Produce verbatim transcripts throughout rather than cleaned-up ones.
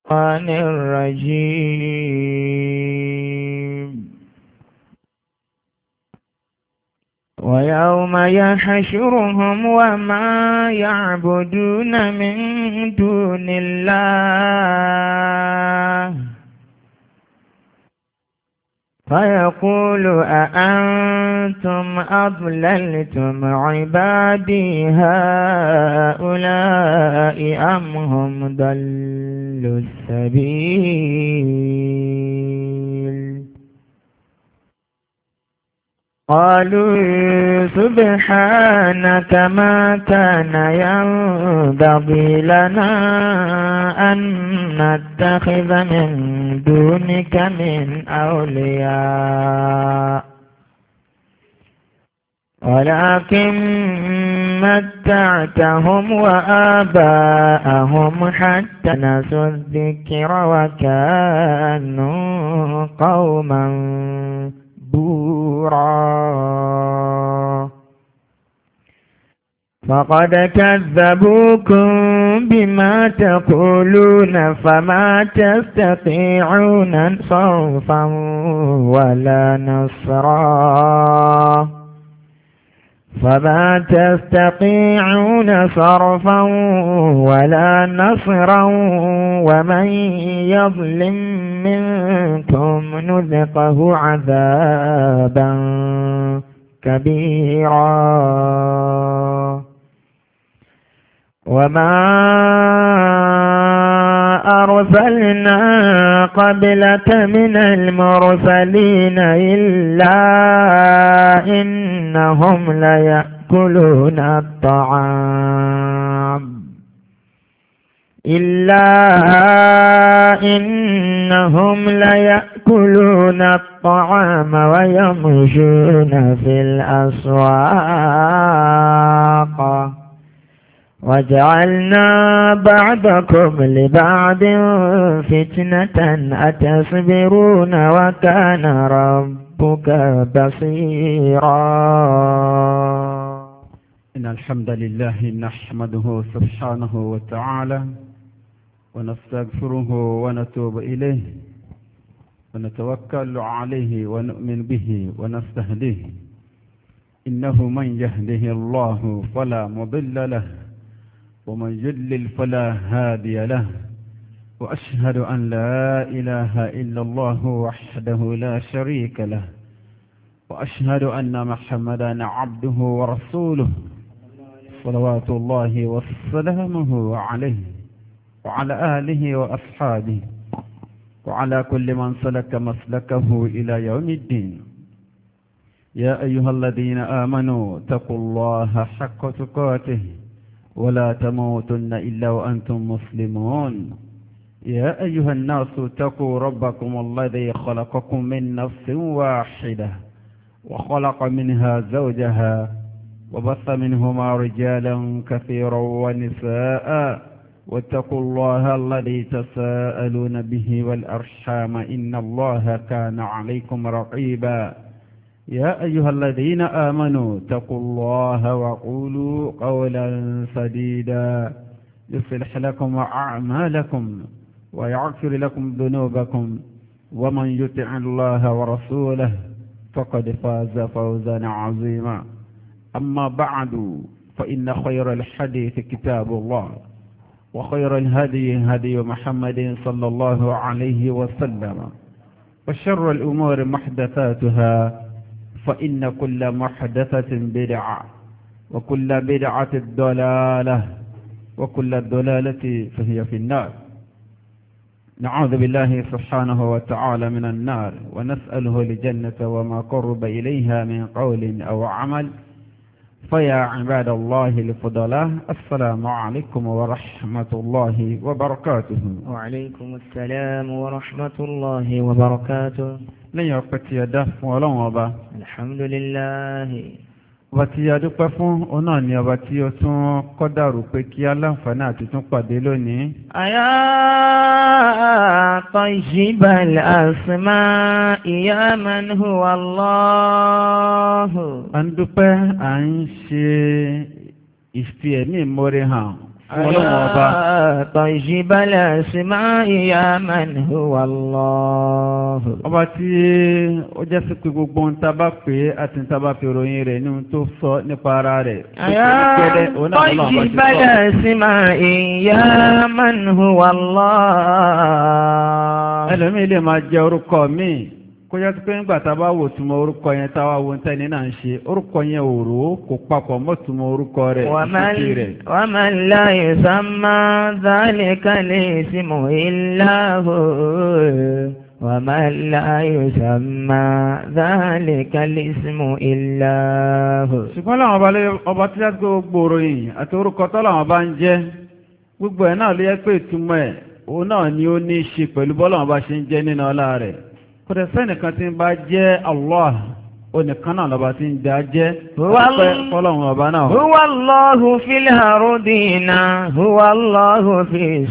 الشيطان الرجيم ويوم يحشرهم وما يعبدون من دون الله فيقول أأنتم أضللتم عبادي هؤلاء أم هم ضلوا السبيل قالوا سبحانك ما كان ينبغي لنا أن نتخذ من دونك من أولياء ولكن متعتهم وآباءهم حتى نسوا الذكر وكانوا قوما بورا فقد كذبوكم بما تقولون فما تستطيعون صرفا ولا نصرا فما تستطيعون صرفا ولا نصرا ومن يظلم منكم نذقه عذابا كبيرا وما أرسلنا قبلك من المرسلين إلا إنهم ليأكلون الطعام إلا إنهم ليأكلون الطعام ويمشون في الأسواق وجعلنا بعضكم لبعض فتنة أتصبرون وكان ربك بصيرا إن الحمد لله نحمده سبحانه وتعالى ونستغفره ونتوب إليه ونتوكل عليه ونؤمن به ونستهديه إنه من يهده الله فلا مضل له ومن يضلل فلا هادي له وأشهد أن لا إله إلا الله وحده لا شريك له وأشهد أن محمدا عبده ورسوله صلوات الله وسلامه عليه وعلى آله وأصحابه وعلى كل من سلك مسلكه إلى يوم الدين يا أيها الذين آمنوا اتقوا الله حق تقاته ولا تموتن إلا وأنتم مسلمون يا أيها الناس اتقوا ربكم الذي خلقكم من نفس واحدة وخلق منها زوجها وبث منهما رجالا كثيرا ونساء واتقوا الله الذي تساءلون به والأرحام إن الله كان عليكم رقيبا يا أيها الذين آمنوا اتقوا الله وقولوا قولا سديدا يصلح لكم أعمالكم ويغفر لكم ذنوبكم ومن يطع الله ورسوله فقد فاز فوزا عظيما أما بعد فإن خير الحديث كتاب الله وخير الهدي هدي محمد صلى الله عليه وسلم وشر الأمور محدثاتها فإن كل محدثة بدعة وكل بدعة ضلالة وكل ضلالة فهي في النار نعوذ بالله سبحانه وتعالى من النار ونسأله الجنة وما قرب إليها من قول أو عمل فيا عباد الله الفضلاء السلام عليكم ورحمة الله وبركاته. وعليكم السلام ورحمة الله وبركاته. لن يقتي يدف ولا وبا. الحمد لله. ọba tí a dúpẹ́ fún ọ̀nà ni ọba tí ó tún kọ́dàrú pé kí aláǹfààní àti tún pàdé lónìí. àyà tayyibal asma'i ya man huwa Allahu. a ń dúpẹ́ à ń ṣe ìfi ẹ̀mí ìmoore hàn fún ọlọ́run ọba. tayyibal asma'i ya man huwa Allah. Ọba tí ó jẹ́ sí pé gbogbo ń tá bá pè é àti ń tá bá fi ròyìn rẹ̀ ní ohun tó sọ nípa ara rẹ̀. tayyibal asma'i ya man huwa Allah. Ẹlòmíì lè máa jẹ orúkọ míì kó jẹ́ pé nígbà tá a bá wò túmọ̀ orúkọ yẹn táwa wo tẹ́ni náà ń ṣe orúkọ yẹn ò rò ó kò papọ̀ mọ́ túmọ̀ orúkọ rẹ̀ ìṣèké rẹ̀. wa man la yusamma dhalika al-ismu illa hu wa man la yusamma dhalika al-ismu illa hu. ṣùgbọ́n láwọn ọba tí wọ́n ti gbòòrò yìí àti orúkọ tó làwọn bá ń jẹ́ gbogbo ẹ̀ náà ló yẹ pé ìtumọ̀ ẹ̀ òun náà ni ó ní í ṣe pẹ̀lú bọ́lá bá ṣe ń jẹ́ nínú ọlá rẹ̀. Kò dẹ̀ sẹ́nìkan tí ń bá jẹ́ Allah onìkan náà lọ́ba tí ń dá jẹ́ fọ́lọ́run ọba náà. Huwa Allahu fil ardina, huwa Allahu fis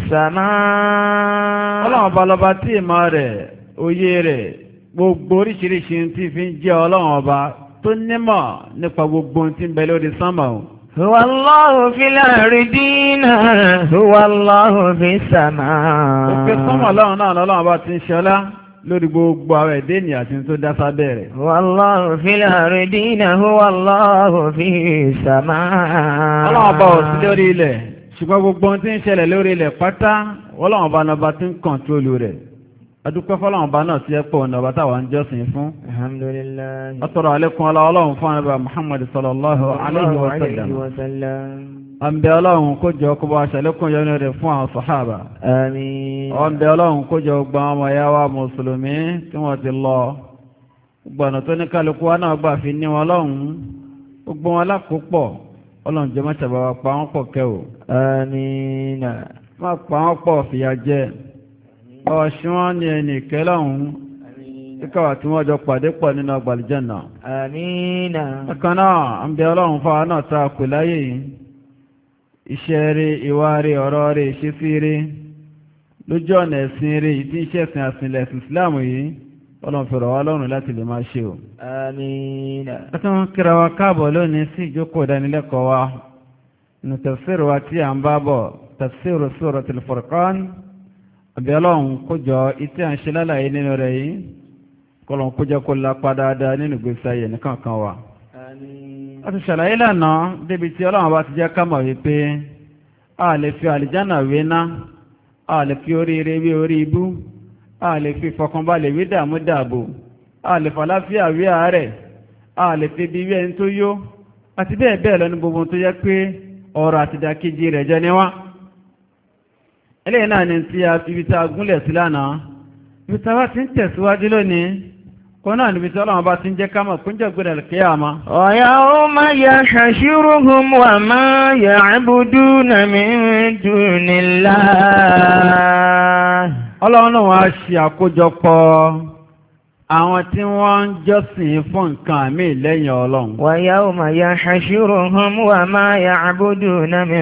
samaa. Ọlọ́run ọba lọ́ba tí ìmọ̀ rẹ̀ òye rẹ̀ gbogbo oríṣiríṣi tí fi ń jẹ́ ọlọ́run ọba tó nímọ̀ nípa gbogbo tí ń bẹ lórí sánmà. Huwa Allahu fil ardina, huwa Allahu fis samaa. Òkè sánmà ọlọ́run náà lọ́lọ́run ọba ti ń ṣọlá lórí gbogbo àwọn ẹ̀dẹ́ ni àti tó dá sábẹ́ rẹ̀. Wallahu fil ardina, wallahu fis samaa. Ọlọ́run bá ò sí lórí ilẹ̀ ṣùgbọ́n gbogbo ohun tí ń ṣẹlẹ̀ lórí ilẹ̀ pátá Ọlọ́run bá nọba tí ń kọ̀ntrólù rẹ̀. Adúpẹ́ fọ́lọ́run bá náà sí ẹ̀pọ̀ nọba táwa ń jọ́sìn fún. Alhamdulillah. Ọ̀tọ̀rọ̀ àlékún Ọlọ́run fún ànábì Muhammad sallallahu alayhi wa sallam. Àmbẹ̀ Ọlọ́run kó jọ kó bá ṣàlékún yọ́nú rẹ̀ fún àwọn sàhábà. Àmín. Àmbẹ̀ Ọlọ́run kó jọ gba ọmọ ya wa mùsùlùmí tí wọ́n ti lọ. Gbọ̀nà tó ní kálukú wa náà gbà fi ní wọn lọ́hùn. Gbogbo wọn lákòópọ̀. Ọlọ́run jẹ́ mọ́ṣẹ́ bá wa pa wọ́n pọ̀ kẹ́ o. Àmín. Má pa wọ́n pọ̀ fìyà jẹ. Ọ̀ṣun wọn ni ẹnì kẹ́lọ́hùn. Kíkàwà tí wọ́n jọ pàdé pọ̀ nínú ọgbà àlùjánnà. Àmín. Ẹ̀kan náà, àmbẹ̀ Ọlọ́run fáwọn náà ta kù láyé yìí. Iṣẹ́ rí, ìwà rí, ọ̀rọ̀ rí, ìṣesí rí, lójú ọ̀nà ẹ̀sìn rí, ìdí iṣẹ́ ẹ̀sìn àsìnlẹ̀ ẹ̀sìn Ìsìláàmù yìí, Ọlọ́run fi rọ̀ wá lọ́rùn láti lè máa ṣe o. Àmín. Ẹ̀tún kíra wa káàbọ̀ lónìí sí ìjókòó ìdánilẹ́kọ̀ọ́ wa, nínú tafsir wa tí à ń bá bọ̀, tafsir Suratul Furqan, àbí Ọlọ́run kó jọ ìtí à ń ṣe lálàyé nínú rẹ̀ yìí, kọ́lọ́run kó jẹ́ kó lápá dáadáa nínú ìgbésí ayé nìkankan wa. A ti ṣàlàyé lánàá débi tí Ọlọ́run bá ti jẹ́ ká mọ̀ wípé a lè fi àlìjánà wé ná, a lè fi oríire wé orí ibú, a lè fi fọkànbalẹ̀ wé dààmú dààbò, a lè fàláfíà wé àárẹ̀, a lè fi bí wé ẹni tó yó, àti bẹ́ẹ̀ bẹ́ẹ̀ lọ ní gbogbo tó jẹ́ pé ọ̀rọ̀ àti ìdàkejì rẹ̀ jẹ́ níwá. Eléyìí náà ni tí a fi ibi tá a gúnlẹ̀ sí lánàá, ibi tá a bá ti ń tẹ̀síwájú lónìí. Kọ́nà níbi tí Ọlọ́run bá ti ń jẹ́ ká mọ̀ kún jẹ́ gbẹ̀rẹ̀ kíyàmá. Wa yawma yahshuruhum wa ma ya'buduna min dunillah. Ọlọ́run náà wá ṣe àkójọpọ̀ àwọn tí wọ́n ń jọ́sìn fún nǹkan àmì lẹ́yìn Ọlọ́run. Wa yawma yahshuruhum wa ma ya'buduna min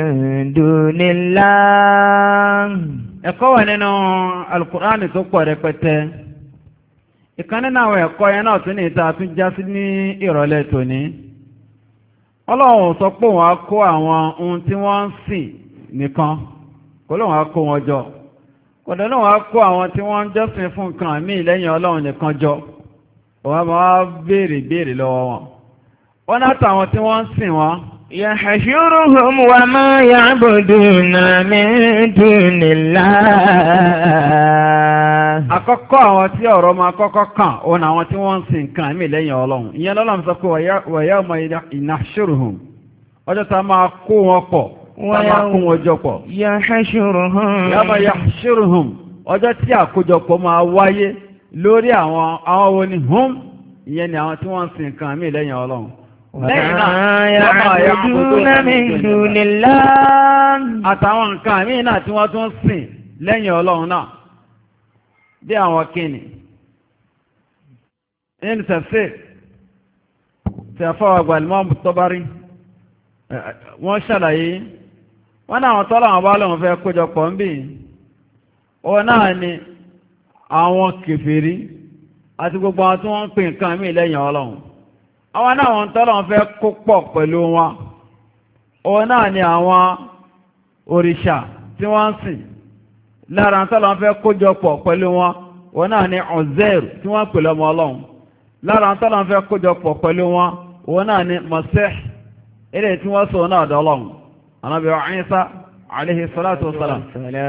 dunillah. Ẹ̀kọ́ wà nínú Al-Qur'ani tó pọ̀ rẹpẹtẹ. Ìkan nínú àwọn ẹ̀kọ́ yẹn náà tún ní ìta tún já sí ní ìrọ̀lẹ́ tòní. Ọlọ́run sọ pé wọ́n á kó àwọn ohun tí wọ́n ń sìn nìkan, kó lóun á kó wọn jọ. Kọ̀dọ̀ náà wọ́n á kó àwọn tí wọ́n ń jọ́sìn fún nǹkan míì lẹ́yìn Ọlọ́run nìkan jọ. Wọ́n máa béèrè béèrè lọ́wọ́ wọn. Wọ́n náà tàwọn tí wọ́n ń sìn wọn. Yahshuruhum wa ma ya'buduna min dunillah. Àkọ́kọ́ àwọn tí ọ̀rọ̀ máa kọ́kọ́ kàn, òun àwọn tí wọ́n ń sìn nǹkan míì lẹ́yìn Ọlọ́run. Ìyẹn l'Ọlọ́run sọ pé wa yawma nahshuruhum. Ọjọ́ tá máa kó wọn pọ̀, tá máa kó wọn jọ pọ̀. Yahshuruhum. Yawma yahshuruhum. Ọjọ́ tí àkójọpọ̀ máa wáyé lórí àwọn àwọn wo ni hum, ìyẹn ni àwọn tí wọ́n ń sìn nǹkan míì lẹ́yìn Ọlọ́run. Lẹ́yìn náà, ya'buduna min dunillah. Àtàwọn nǹkan míì náà tí wọ́n tún sìn lẹ́yìn Ọlọ́run náà. Bí àwọn kíni. Nínú tafsir tí a fọwọ́ àgbà Imam Tabari, wọ́n ṣàlàyé, wọ́n náà wọ́n tọ́lá àwọn bá lọ́wọ́ fẹ́ kójọpọ̀ ń bí. Ó náà ni àwọn kèfèrí àti gbogbo àwọn tí wọ́n ń pè nǹkan míì lẹ́yìn Ọlọ́run. Àwọn náà wọ́n tọ́lá wọn fẹ́ kó pọ̀ pẹ̀lú wọn. Ó náà ni àwọn òrìṣà tí wọ́n ń sìn lára tọ́lọ́ fẹ́ kójọpọ̀ pẹ̀lú wọn wọn náà ni Uzair tí wọ́n pè lọ́mọ ọlọ́run lára tọ́lọ́ fẹ́ kójọpọ̀ pẹ̀lú wọn wọn náà ni Masih ilé tí wọ́n sọ náà dọ́lọ́run Ànábì Ìsá alayhi salatu wassalam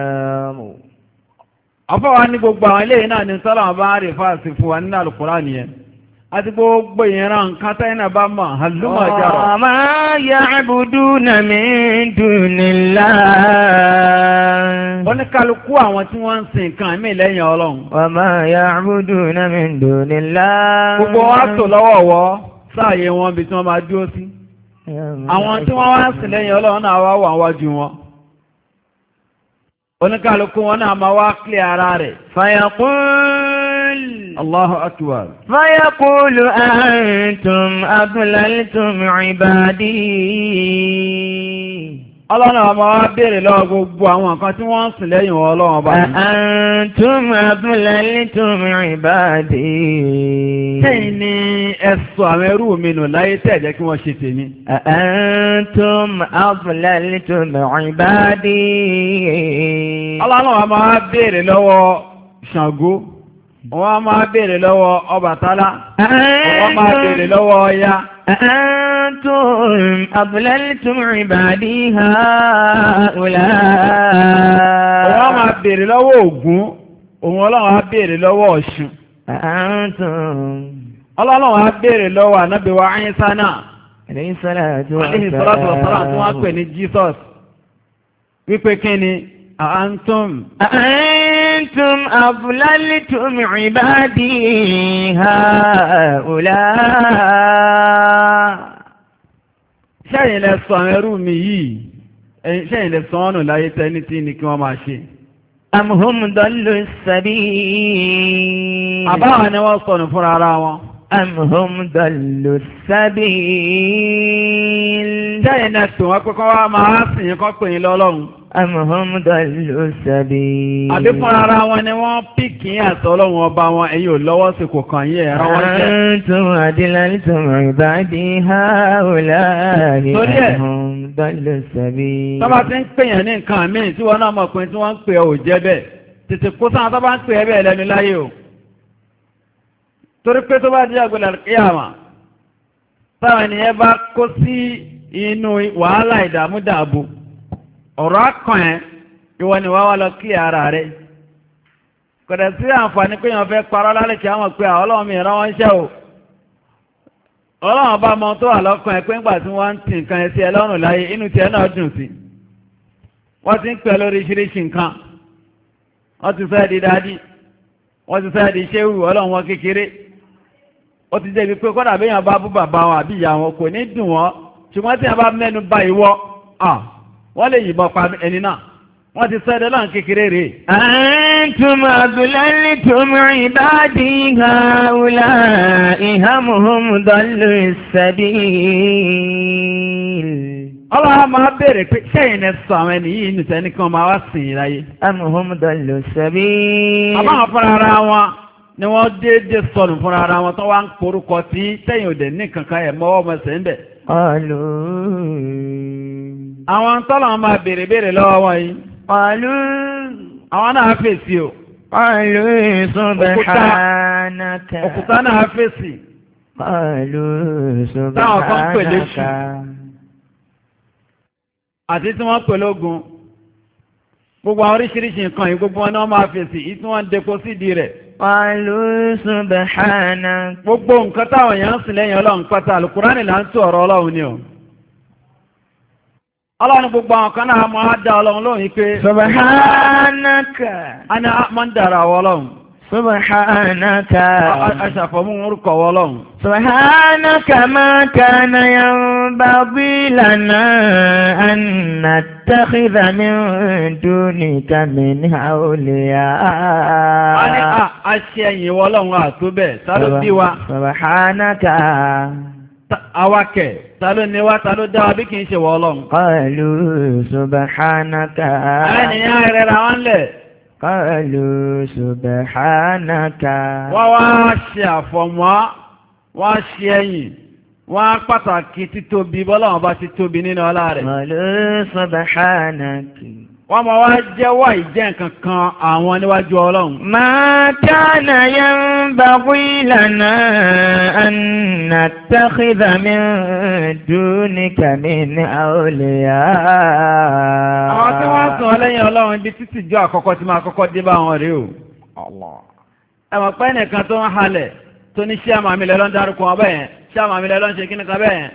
afọ́wà ní gbogbo àwọn ilé náà ni tọ́lọ́ bá rí fáàsì fún wa nínú Al-Qur'an nìyẹn àti gbogbo ìran nǹkan tẹ́yìnà bá mọ̀ hàlùmọ̀ járọ̀. Wa ma ya'buduna min dunillah. Oníkálukú àwọn tí wọ́n ń sin nǹkan mí lẹ́yìn Ọlọ́run. Wa ma ya'buduna min dunillah. Gbogbo wa tò lọ́wọ́wọ́ sáàyè wọn bí tí wọ́n máa dúró sí. Àwọn tí wọ́n wá ń sìn lẹ́yìn Ọlọ́run náà wá wà wájú wọn. Oníkálukú wọn náà máa wá kílẹ̀ ara rẹ̀. Fayaqul. Allahu akbar. Fayaqulu antum adlaltum ibadi. Ọlọ́run ọmọ wa béèrè lọ́wọ́ gbogbo àwọn nǹkan tí wọ́n ń sìn lẹ́yìn Ọlọ́run ọba. Antum adlaltum ibadi. Tẹ́yìn ni ẹ̀sọ́ àwọn ẹrú mi nù láyé tẹ́ẹ̀jẹ́ kí wọ́n ṣe tèmi. Antum adlaltum ibadi. Ọlọ́run ọmọ wa béèrè lọ́wọ́ Ṣàngó. Wọ́n máa béèrè lọ́wọ́ Ọbàtálá. Wọ́n máa béèrè lọ́wọ́ Ọya. Antum adlaltum ibadi haula. Wọ́n máa béèrè lọ́wọ́ Ògún. Òun Ọlọ́run á béèrè lọ́wọ́ Ọ̀ṣun. Antum. Ọlọ́run á béèrè lọ́wọ́ Ànábì wa Ìsá náà. Alayhi salatu wa Alayhi salatu wa salam tí wọ́n pè ní Jesus. Wípé kí ni? Antum. Antum adlaltum ibadi haula. Ṣẹ́yìn lẹ sọ àwọn ẹrú mi yìí, ṣẹ́yìn lẹ sọ ọ́nà láyé tẹ́ni tí ní kí wọ́n máa ṣe. Am hum dallu sabil. Àbáwọn ni wọ́n sọnù fúnra ara wọn. Am hum dallu sabil. Ṣẹ́yìn lẹ pè wọ́n pé kọ́ wá máa sìn kọ́ pè yín lọ́lọ́run. Am hum dallu sabil. Àbí fúnra ara wọn ni wọ́n pìkì àtọ́ ọlọ́run ọba wọn ẹ̀yin ò lọ́wọ́ sí kò kàn yín ẹ̀rọ wọn jẹ́. Antum adlaltum ibadi haula'i. Am hum dallu sabil. Tọ́ba ti ń pèèyàn ní nǹkan míì tí wọ́n náà mọ̀ pé tí wọ́n ń pè ọ́ ò jẹ́ bẹ́ẹ̀. Tètè kó sáwọn tó bá ń pè ẹ́ bẹ́ẹ̀ lẹ́nu láyé o. Torí pé tó bá jẹ́ àgbẹ̀lẹ̀ kíyàmà. Táwọn ènìyàn bá kó sí inú wàhálà ìdààmú dààbò. Ọ̀rọ̀ akàn ẹ́ ìwọ ni wá wá lọ kí ara rẹ̀. Kọ̀dẹ̀ sí àǹfààní pé èèyàn fẹ́ parọ́ lálẹ́ kí àwọn pé Ọlọ́run mi rán wọ́n ṣẹ́ o. Ọlọ́run bá mọ tó wà lọ́kàn ẹ pé ńgbà tí wọ́n ń tì nǹkan ẹ sí ẹ lọ́rùn láyé inú tiẹ̀ náà dùn sí. Wọ́n ti ń pẹ́ lóríṣiríṣi nǹkan. Wọ́n ti fẹ́ di dádì. Wọ́n ti fẹ́ di ṣéwù Ọlọ́run wọn kékeré. Ó ti jẹ́ ibi pé kọ́dà béèyàn bá bú bàbá wọn àbí ìyá wọn kò ní dùn wọ́n. Ṣùgbọ́n tí wọ́n bá mẹ́nu bà ìwọ, wọ́n lè yìnbọn pa ẹni náà. Wọ́n ti sẹ́dẹ̀ láǹ kékeré rẹ̀. Antum adlaltum ibadi haula'i am hum dallu sabil. Ọlọ́run máa bèèrè pé ṣẹ́yìn ẹ sọ àwọn ẹni yìí nìtẹ́ ní kí wọ́n máa wá sìn ìráyé. Am hum dallu sabil. Àbáwọn fúnra ara wọn ni wọ́n déédéé sọnù fúnra ara wọn tó wá ń porúkọ tí tẹ́yìn òdẹ̀ ní kankan ẹ̀ mọ́wọ́ mọ́sẹ̀ ń bẹ̀. Qalu. Àwọn tọ́lọ̀ máa bèèrè bèèrè lọ́wọ́ wọn yìí. Qalu. Àwọn náà fèsì o. Qalu subhanaka. Òkúta náà fèsì. Qalu subhanaka. Táwọn kan pè léṣù. Àti tí wọ́n pè lógun. Gbogbo àwọn oríṣiríṣi nǹkan yìí gbogbo wọn náà máa fèsì yìí tí wọ́n ń depo sídìí rẹ̀. Qalu subhanaka. Gbogbo nǹkan táwọn èèyàn ń sìn lẹ́yìn Ọlọ́run pátá Al-Qur'ani là ń tó ọ̀rọ̀ Ọlọ́run ni o. Ọlọ́run gbogbo àwọn kan náà máa dá Ọlọ́run lóhùn yìí pé. Subhanaka. A ní máa ń dára wọ Ọlọ́run. Subhanaka. Aṣàfọ̀mú orúkọ wọ Ọlọ́run. Subhanaka ma kana yanbaghi lana an nattakhidha min dunika min awliya. A ní a ṣe ẹ̀yìn wọ Ọlọ́run àtúbẹ̀, ta ló bí wa? Subhanaka. Awakẹ̀, ta ló ní wá, ta ló dá wa bí kìí ṣe wọ Ọlọ́run? Qalu subhanaka. Ẹnìyàn rẹ̀ ra wọ́n lẹ̀. Qalu subhanaka. Wọ́n wá ṣe àfọ̀mọ́, wọ́n ṣe ẹ̀yìn wọ́n pàtàkì títóbi bọ́lọ́wọ́n bá ti tóbi nínú ọlá rẹ̀. Qalu subhanaki. Wọ́n máa wá jẹ́wọ́ ìjẹ́ nǹkan kan àwọn níwájú Ọlọ́run. Ma kana yanbaghi lana an nattakhidha min dunika min awliya. Àwọn tí wọ́n sọ lẹ́yìn Ọlọ́run ibi títí jọ àkọ́kọ́ tí máa kọ́kọ́ dé bá wọn rí o. Ẹ̀mọ̀ pẹ́ nìkan tó ń halẹ̀ tó ní ṣé àmàmì lẹ́lọ́ ń dárúkọ wọn bẹ́ẹ̀ ṣé àmàmì lẹ́lọ́ ń ṣe kíní kan bẹ́ẹ̀.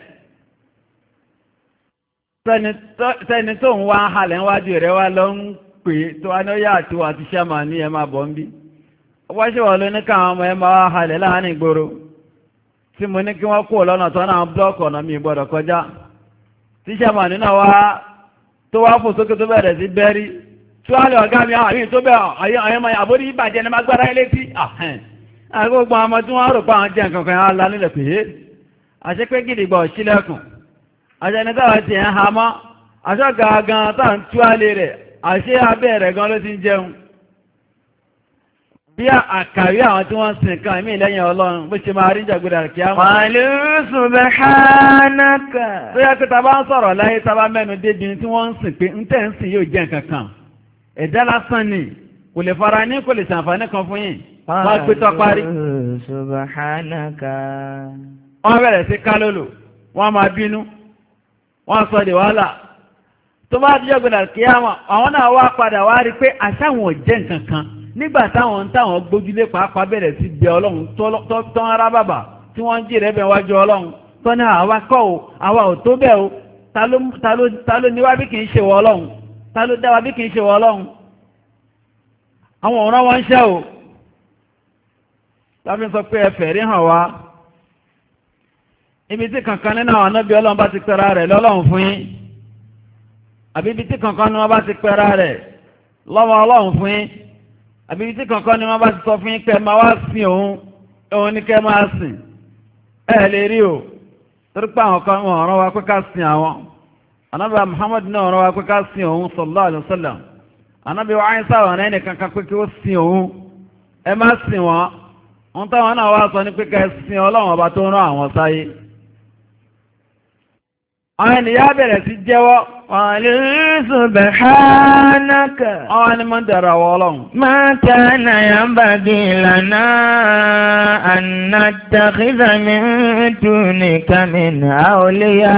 Sẹ́ni tó ń wá halẹ̀ níwájú rẹ̀ wá lọ ń pè tó wá ní ó yá àti wà ti ṣé àmà ní ẹ máa bọ̀ ń bí. Ọwọ́ ṣe wọ̀ ló ní káwọn ọmọ ẹ máa wá halẹ̀ láàárín ìgboro. Tí mo ní kí wọ́n kó lọ́nà tó náà búlọ́ọ̀kì ọ̀nà mi gbọ́dọ̀ kọjá. Tí ṣé àmà nínú wa tó wá fò sókè tó bẹ̀rẹ̀ sí bẹ́rí. Tí wọ́n lè ọ̀gá mi àwọn àmì tó bẹ̀ àyẹ̀mọ̀ àbórí ìbàjẹ́ ni máa gbára ilé tí. Àgbógbọ́n ọmọ tí wọ́n rò pa àwọn jẹ́ nǹkan kan á la nílẹ̀ pé àṣẹ pé gidigba òṣìlẹ̀kùn àṣẹ ní táwọn ti ń ha mọ́ àṣọ gangan tá ń tú àlè rẹ̀ àṣẹ abẹ́ rẹ̀ gan ló ti ń jẹun. Bí àkàrí àwọn tí wọ́n sin kan mí lẹ́yìn Ọlọ́run bó ṣe máa rí jàgbéra kí á mọ̀. Qalu subhanaka. Tó yẹ kí ta bá ń sọ̀rọ̀ láyé ta bá mẹ́nu débi tí wọ́n ń sìn pé ń tẹ̀ ń sìn yóò jẹ́ nǹkan kan. Ẹ̀dá lásán ni kò lè fara ní kò lè ṣàǹfààní kan fún yín. Wọ́n gbé tọ́ parí. Subhanaka. Wọ́n bẹ̀rẹ̀ sí kálólò, wọ́n máa bínú, wọ́n sọ di wàhálà. Tó bá díjọ́ gbẹ̀dà kíyámà, àwọn náà wá padà wá rí pé àṣàwọn ò jẹ́ nǹkan kan. Nígbà táwọn ń táwọn gbójúlé pàápàá bẹ̀rẹ̀ sí bẹ Ọlọ́run tán ara bàbà tí wọ́n ń jí rẹ̀ bẹ̀ wájú Ọlọ́run. Tọ́ ní àwa kọ́ o, àwa ò tó bẹ́ẹ̀ o, ta ló ní wá bí kì í ṣe wọ Ọlọ́run? Ta ló dá wa bí kì í ṣe wọ Ọlọ́run? Àwọn ọ̀ràn wọn ń ṣẹ́ o. Láfi sọ pé ẹfẹ̀ rí hàn wá. Ibi tí kankan nínú àwọn anábí Ọlọ́run bá ti pẹ̀ra rẹ̀ lọ́lọ́run fún yín. Àbí ibi tí kankan ní wọ́n bá ti pẹ̀ra rẹ̀ lọ́wọ́ Ọlọ́run fún yín. Àbí ibi tí kankan ní wọ́n bá ti sọ fún yín pé máa wá sin òun, òun ní kẹ́ máa sìn. Ẹ lè rí o. Torí pé àwọn kan wọ́n rán wa pé ká sin àwọn. Ànábì Muhammad náà rán wa pé ká sin òun sallallahu alaihi wasallam. Ànábì wa Ìsá wọ̀n ẹni kankan pé kí ó sin òun. Ẹ má sin wọn. Wọ́n táwọn náà wá sọ ní pé kẹsìn Ọlọ́run ọba tó rán àwọn sáyé. Àwọn ènìyàn bẹ̀rẹ̀ sí jẹ́wọ́. Qalu subhanaka. Àwọn ni mọ́ ń dẹ̀rọ àwọ̀ Ọlọ́run. Ma kana yanbaghi lana an nattakhidha min dunika min awliya.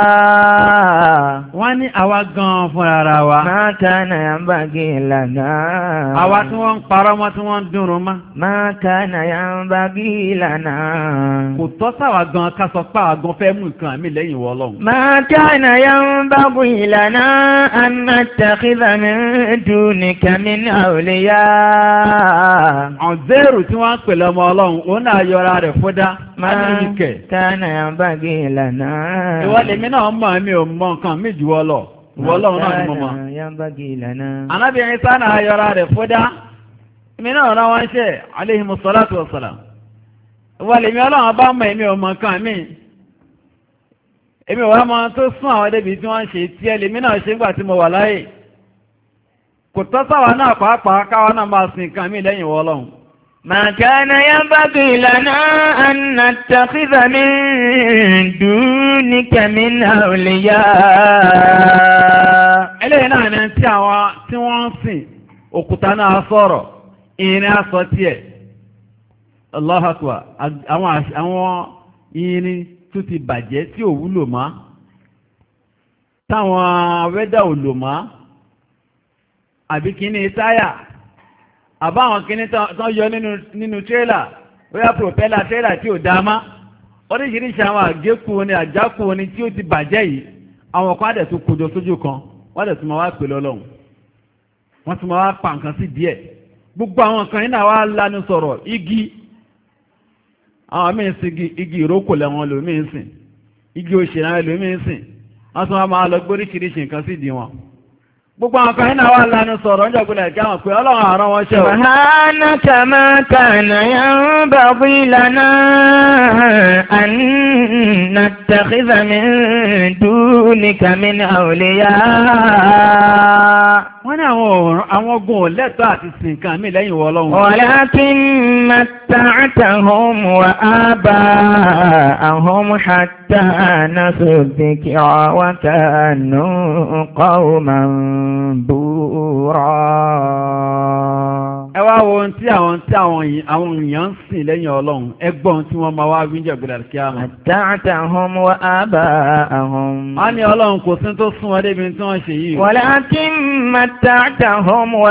Wọ́n ní àwa gan fún ara wa. Ma kana yanbaghi lana. Àwa tí wọ́n ń parọ́ mọ́ tí wọ́n ń dúnrún mọ́. Ma kana yanbaghi lana. Kò tọ́ sáwà gan ká sọ pé àwa gan fẹ́ mú nǹkan àmì lẹ́yìn wọ Ọlọ́run. Ma kana yanbaghi lana an nattakhidha min dunika min awliya. Ọ̀zẹ́rù tí wọ́n ń pè lọ́mọ Ọlọ́run, òun náà yọra rẹ̀ fúdá. Ma kana yanbaghi lana. Ìwọ lèmi náà mọ̀ mi ò mọ nǹkan mi jù ọ lọ. Ìwọ Ọlọ́run náà ni mo mọ̀. Ma kana yanbaghi lana. Ànábì Ìsá náà yọra rẹ̀ fúdá. Èmi náà rán wọn ṣe alayhimu salatu wassalam. Ìwọ lèmi Ọlọ́run bá mọ̀ èmi ò mọ nǹkan mi. Èmi wà máa tó sún àwọn débi tí wọ́n ń ṣe tí ẹlèmí náà ṣe ń gbà tí mo wà láyé. Kò tọ́ sáwà náà pàápàá káwà náà máa sin nǹkan mí lẹ́yìn wọ Ọlọ́run. Ma kana yanbaghi lana an nattakhidha min dunika min awliya. Eléyìí náà ni tí àwọn tí wọ́n ń sìn òkúta náà sọ̀rọ̀, ìrìn aṣọ tiẹ̀. Allahu Akbar. Àwọn ìrìn tó ti bàjẹ́ tí ò wúlò mọ́, táwọn wẹ́dà ò lò mọ́, àbí kíní táyà, àbáwọn kíní tán yọ nínú tírélà, wẹ́yà propellor tírélà tí ò dámá, oríṣiríṣi àwọn àgékù ní àjákù ní tí ó ti bàjẹ́ yìí, àwọn kan dẹ̀ tó kójọ sójú kan, wọ́n dẹ̀ tún máa wá pè lọ́lọ́run, wọ́n tún máa wá pa nǹkan sí díẹ̀. Gbogbo àwọn kan yìí náà wá lánú sọ̀rọ̀ igi, àwọn míì sí igi ìrókò lẹ́wọ̀n lómíì sìn, igi òṣèrè lómíì sìn, wọ́n tún wọ́n máa lọ gbóríṣiríṣi nǹkan sí ìdí wọn. Gbogbo àwọn kan náà wà lánú sọ̀rọ̀ ń jọ̀gbọ́n ẹ̀kẹ́ àwọn pé Ọlọ́run àrán wọn ṣẹ́ o. Subhanaka ma kana yanbaghi lana an nattakhidha min dunika min awliya. wọ́n ní àwọn ogun lẹ́tọ́ àti sìn kan mí lẹ́yìn ìwọ Ọlọ́run. walakin matta'tahum wa aba'ahum hatta nasu dhikra wa kanu qawman bura. ẹ wá wo ohun tí àwọn tí àwọn èèyàn ń sìn lẹ́yìn Ọlọ́run ẹgbọ́n tí wọ́n máa wá wíńjẹ̀ gbọ́dọ̀ kí á mọ̀. matta'tahum wa aba'ahum. a ní Ọlọ́run kò sí tó sún wọn débi tí wọ́n ṣe yìí. walakin matta'tahum wa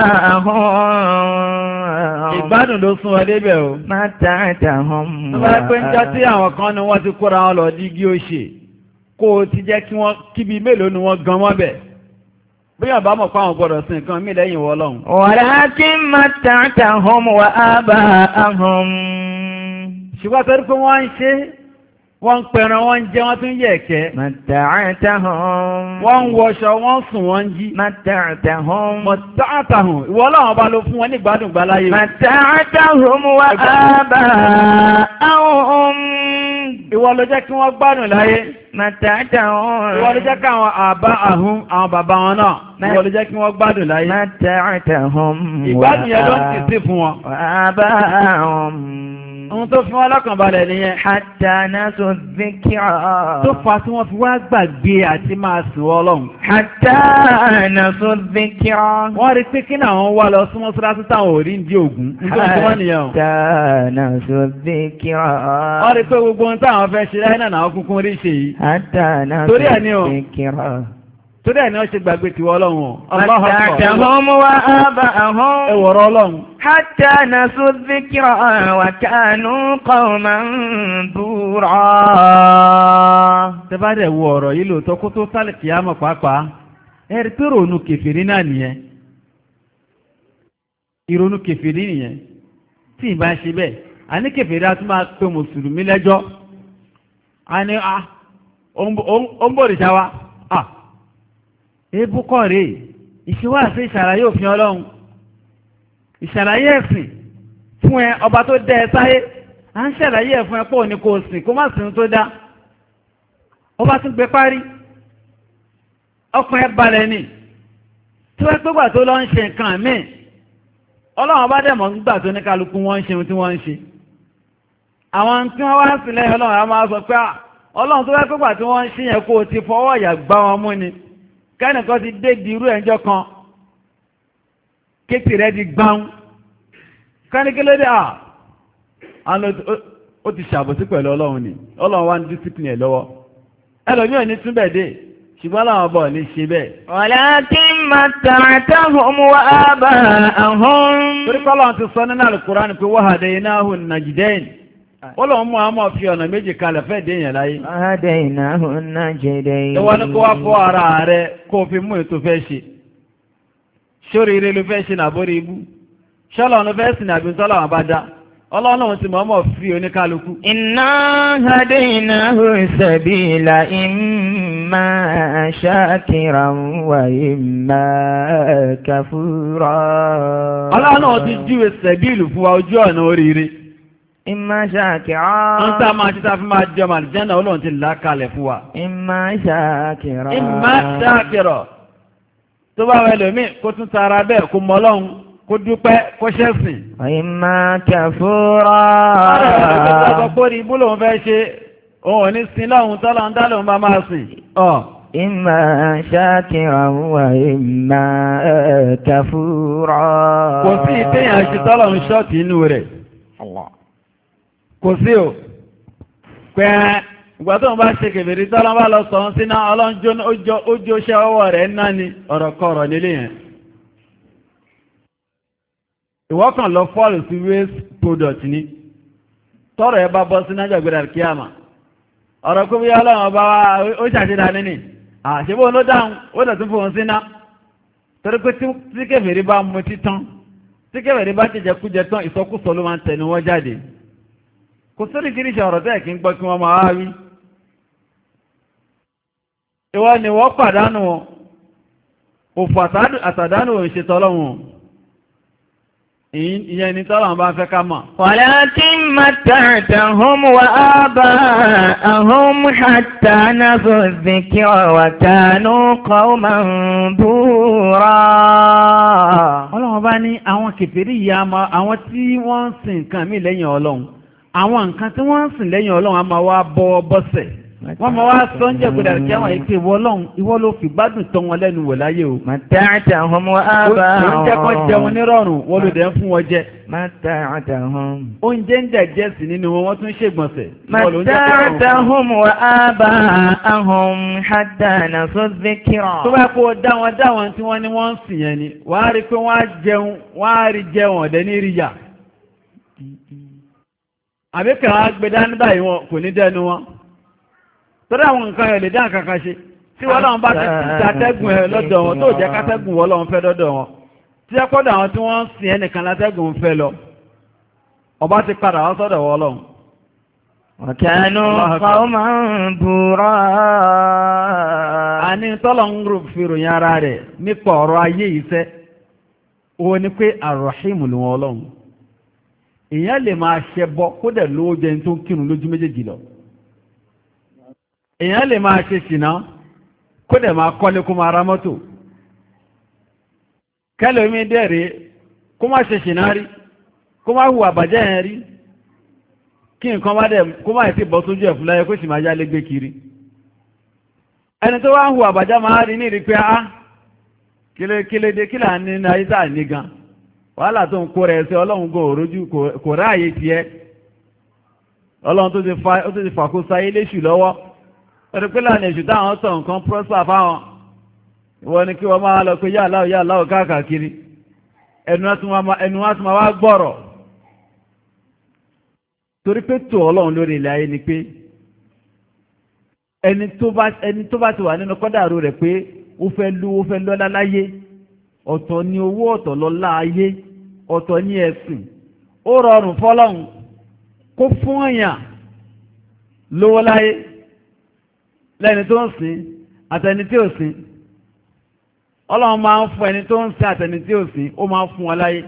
aba'ahum. ìgbádùn ló sún wọn débẹ̀ o. matta'tahum. wọ́n bá pẹ́ ń jọ tí àwọn kan ni wọ́n ti kóra wọn lọ dígí ó ṣe kó o ti jẹ́ kí wọ́n kíbi mélòó ni wọ́n gan wọ́n bẹ̀. bóyá bá mọ̀ fáwọn gbọ́dọ̀ sí nǹkan mí lẹ́yìn wọ́ lọ́hùn. walakin matta'tahum wa aba'ahum. ṣùgbọ́n torí pé wọ́n ń ṣe wọ́n ń pẹran wọ́n ń jẹ wọ́n tún yẹ̀ ẹ̀kẹ́. matta'tahum. wọ́n ń wọṣọ wọ́n ń sùn wọ́n ń jí. matta'tahum. matta'tahum ìwọ Ọlọ́run bá ló fún wọn ní ìgbádùn gbáláyé. matta'tahum wa aba'ahum. ìwọ ló jẹ́ kí wọ́n gbádùn láyé. matta'tahum. ìwọ ló jẹ́ kí àwọn àbá àhún àwọn bàbá wọn náà ìwọ ló jẹ́ kí wọ́n gbádùn láyé. matta'tahum. ìgbádùn yẹn ló ń tì sí fún wọn. wa aba'ahum. ohun tó fi wọ́n lọ́kàn balẹ̀ nìyẹn. hatta nasu dhikra. tó fa tí wọ́n fi wá gbàgbé àti máa sìn Ọlọ́run. hatta nasu dhikra. wọ́n rí pé kí náà wọ́n wá lọ súnmọ́ síláṣí táwọn ò rí ní Ògún. nítorí tí wọ́n nìyẹn o. hatta nasu dhikra. wọ́n rí pé gbogbo ohun táwọn fẹ́ ṣe láyé náà àwọn kúkú rí ṣe yìí. hatta nasu torí ẹ̀ ni o. dhikra. torí ẹ̀ ni wọ́n ṣe gbàgbé tiwọ́ Ọlọ́run o. matta'tahum wa aba'ahum. ẹ wọ̀rọ̀ Ọlọ́run. hatta nasu dhikra wa kanu qawman bura. tẹ bá dẹ̀ wo ọ̀rọ̀ yìí lóòótọ́ kó tó sálẹ̀ kíyámọ̀ pàápàá ẹ rí pé ìrònú kèfèrí náà nìyẹn. ìrònú kèfèrí nìyẹn tí ì bá ṣe bẹ́ẹ̀ àní kèfèrí á tún máa pe mùsùlùmí lẹ́jọ́ àní à ó ń bòrìṣà wa à ebúkọ̀ rèé ìṣèwádìí ìṣàlàyé òfin Ọlọ́run ìṣàlàyé ẹ̀sìn fún ẹ ọba tó dẹ ẹ sáyé à ń ṣàlàyé ẹ̀ fún ẹ pọ̀ ní kò sìn kó má sìn tó dá ọba tún gbé parí ọkùnrin ẹ balẹ̀ ni tí wọ́n pẹ́gbà tó lọ ń ṣe nǹkan míì Ọlọ́run ọba dẹ̀ mọ̀ nígbà tó ní kálukú wọ́n ń ṣe ohun tí wọ́n ń ṣe àwọn tí wọ́n wá sí lẹ́yìn Ọlọ́run a máa sọ pé Ọlọ́run tó wá pẹ́gbà tí wọ́n ń ṣe yẹn kó o ti fọwọ́ ìyà gbá wọn mú ni kẹ́nìkan ti dé di irú ẹ̀jọ́ kan kéèkì rẹ̀ di gbáhùn kánikélódé à ó ti ṣàbòsí pẹ̀lú Ọlọ́run ni Ọlọ́run wá ní discipline ẹ̀ lọ́wọ́ ẹlòmí ò ní túnbẹ̀ dé ṣùgbọ́n láwọn ọbọ̀ ní ṣe bẹ́ẹ̀. walakin matta'tahum wa aba'ahum. torí kọ́lọ́run ti sọ nínú Al-Qur'an pé wa hadaynahu an-najdayn Ọlọ́run mú àmọ́ fi ọ̀nà méjì kalẹ̀ fẹ́ dé yẹn láyé. wa hadaynahu an-najdayn. ìwọ ni kó wá fọ́ ara rẹ kó fi mú ètò fẹ́ ṣe ṣórí ire ló fẹ́ ṣe nàbórí ibú ṣọ́lọ̀ ló fẹ́ sìn àbí tọ́lọ̀ àwọn bá dá Ọlọ́run ti mọ̀ọ́mọ̀ fi oníkálukú. inna hadaynahu sabila imma shakiran wa imma kafura. Ọlọ́run ti júwe sẹ̀bíìlù fún wa ojú ọ̀nà oríire. imma shakiran. ń tá máa títà fi máa jọmọ̀ àlùjánnà Ọlọ́run ti là kalẹ̀ fún wa. imma shakiran. imma shakiran. tó bá wẹ lómi kó tún tara bẹ́ẹ̀ kó mọ Ọlọ́run kó dúpẹ́ kó ṣẹ́sìn. imma kafura. ọ̀rọ̀ kórí ibú lòun fẹ́ ṣe òun ò ní sin lọ́hun tọ́lọ́ ń dá lòun bá máa sìn. imma shakiran wa imma kafura. kò sí ìtẹ̀yàn ṣe tọ́lọ̀ ń ṣọ́ọ̀tì inú rẹ̀. kò sí o pẹ́ ìgbà tó ń bá ṣe kèbèrè tọ́lọ́ bá lọ sọ̀rọ̀ sí náà ọlọ́njọ́ ó jó ṣẹ́ ọwọ́ rẹ̀ náà ni ọ̀rọ̀ kọ̀ọ̀rọ̀ nílé yẹn. ìwọ́kàn lọ fọ́ọ̀lù sí waste product ní tọ́rọ ẹ bá bọ́ sí náà jọ̀gbẹ̀rẹ̀ kíyàmà ọ̀rọ̀ kó bí Ọlọ́run ọba wa ó ṣàṣẹ́dá nínú àṣẹ́bó ló dáhùn ó dẹ̀ tún fòun sí náà torí pé tí kèfèrí bá mú títán tí kèfèrí bá jẹjẹ kú jẹ tán ìsọkúsọ ló máa ń tẹnu wọn jáde kò sórí kìrìṣà ọ̀rọ̀ tẹ́ kí ń gbọ́ kí wọ́n máa wá wí ìwọ ni wọ́n pàdánù òfò àtàdánù òṣètò Ọlọ́run ìyẹn ni tọ́lọ̀ bá fẹ́ ká mọ̀. walakin matta'tahum wa aba'ahum hatta nasu dhikra wa kanu qawman bura. Ọlọ́run bá ní àwọn kèfèrí yìí àmọ́ àwọn tí wọ́n ń sìn nǹkan mí lẹ́yìn Ọlọ́run àwọn nǹkan tí wọ́n ń sìn lẹ́yìn Ọlọ́run a máa wá bọ́ bọ́sẹ̀ wọ́n máa wá sọ ń jẹ́ gbọdọ̀ kí àwọn èké ìwọ Ọlọ́run ìwọ ló fi gbádùn tọ́ wọn lẹ́nu wò láyé o. matta'tahum wa aba'ahum. oúnjẹ kan jẹun nírọ̀rùn wọ́n ló dẹ̀ ń fún wọn jẹ. matta'tahum. oúnjẹ ń dẹ̀ jẹ́ sí nínú wọn wọ́n tún ṣègbọ̀nsẹ̀. matta'tahum wa aba'ahum hatta nasu dhikra. tó bá kó dá wọn dá wọn tí wọ́n ní wọ́n ń sìn yẹn ni wàá rí pé wọ́n á jẹun wọ́n á rí jẹun ọ̀dẹ́ ní ríyà. àbí kàn á gbé dání báyìí wọn kò ní dẹnu wọn. tọ́lá àwọn nǹkan ẹ̀ lè dá nǹkan kan ṣe tí wọ́n lọ́wọ́ bá ti tàtẹ́gùn ẹ̀ lọ́dọ̀ wọn tó jẹ́ kátẹ́gùn wọ́n lọ́wọ́ fẹ́ lọ́dọ̀ wọn tí ẹ kọ́dọ̀ àwọn tí wọ́n ń sin ẹnìkan látẹ́gùn fẹ́ lọ ọba ti padà wọ́n sọ́dọ̀ wọ́n lọ́wọ́. wa kanu qawman bura. àní tọ́lọ̀ ń rò fi ròyìn ara rẹ̀ nípa ọ̀rọ̀ ayé iṣẹ́ òun ni pé àròhìmù ló wọn Ọlọ́run èèyàn lè máa ṣẹbọ kó dẹ̀ lówó jẹ ní tó ń kírun lójú méjèèjì lọ èèyàn lè máa ṣe ṣìná kó dẹ̀ máa kọ́lé kó máa ra mọ́tò kẹ́lẹ̀ omi dẹ̀rẹ̀ kó máa ṣe ṣìná rí kó máa hùwà bàjẹ́ yẹn rí kí nǹkan má dẹ̀ kó máa ti bọ́ sójú ẹ̀fún láyé kó sì máa yálé gbé kiri ẹni tó wá ń hùwà bàjẹ́ máa rí ní rí pé á kílédé kí là ń ní ayé tá à ní gan wàhálà tó ń kó rẹ̀ ṣe ọlọ́run gò rójú kò ráàyè tiẹ̀ ọlọ́run tó ti fàkóso ayé léṣù lọ́wọ́ ẹ̀rọ pé láàrin èṣù táwọn sọ nǹkan prosper fáwọn ìwọ ni kí wọ́n máa lọ pé yà láwọ̀ yà láwọ̀ káàkiri ẹnu wá tún máa wá gbọ́rọ̀ torí pé tó ọlọ́run lórí ilẹ̀ ayé ni pé ẹni tó bá ti wà nínú kọ́dàrú rẹ̀ pé ó fẹ́ lú ó fẹ́ lọ́lá láyé ọ̀tọ̀ ni owó ọ̀tọ̀ lọ́lá ayé ọ̀tọ̀ ni ẹ̀sìn ó rọrùn fọ́lọ́run kó fún èèyàn lówó láyé lẹ́ni tó ń sìn àtẹni tí ò sìn ọlọ́run máa ń fún ẹni tó ń sìn àtẹni tí ò sìn ó máa ń fún wọn láyé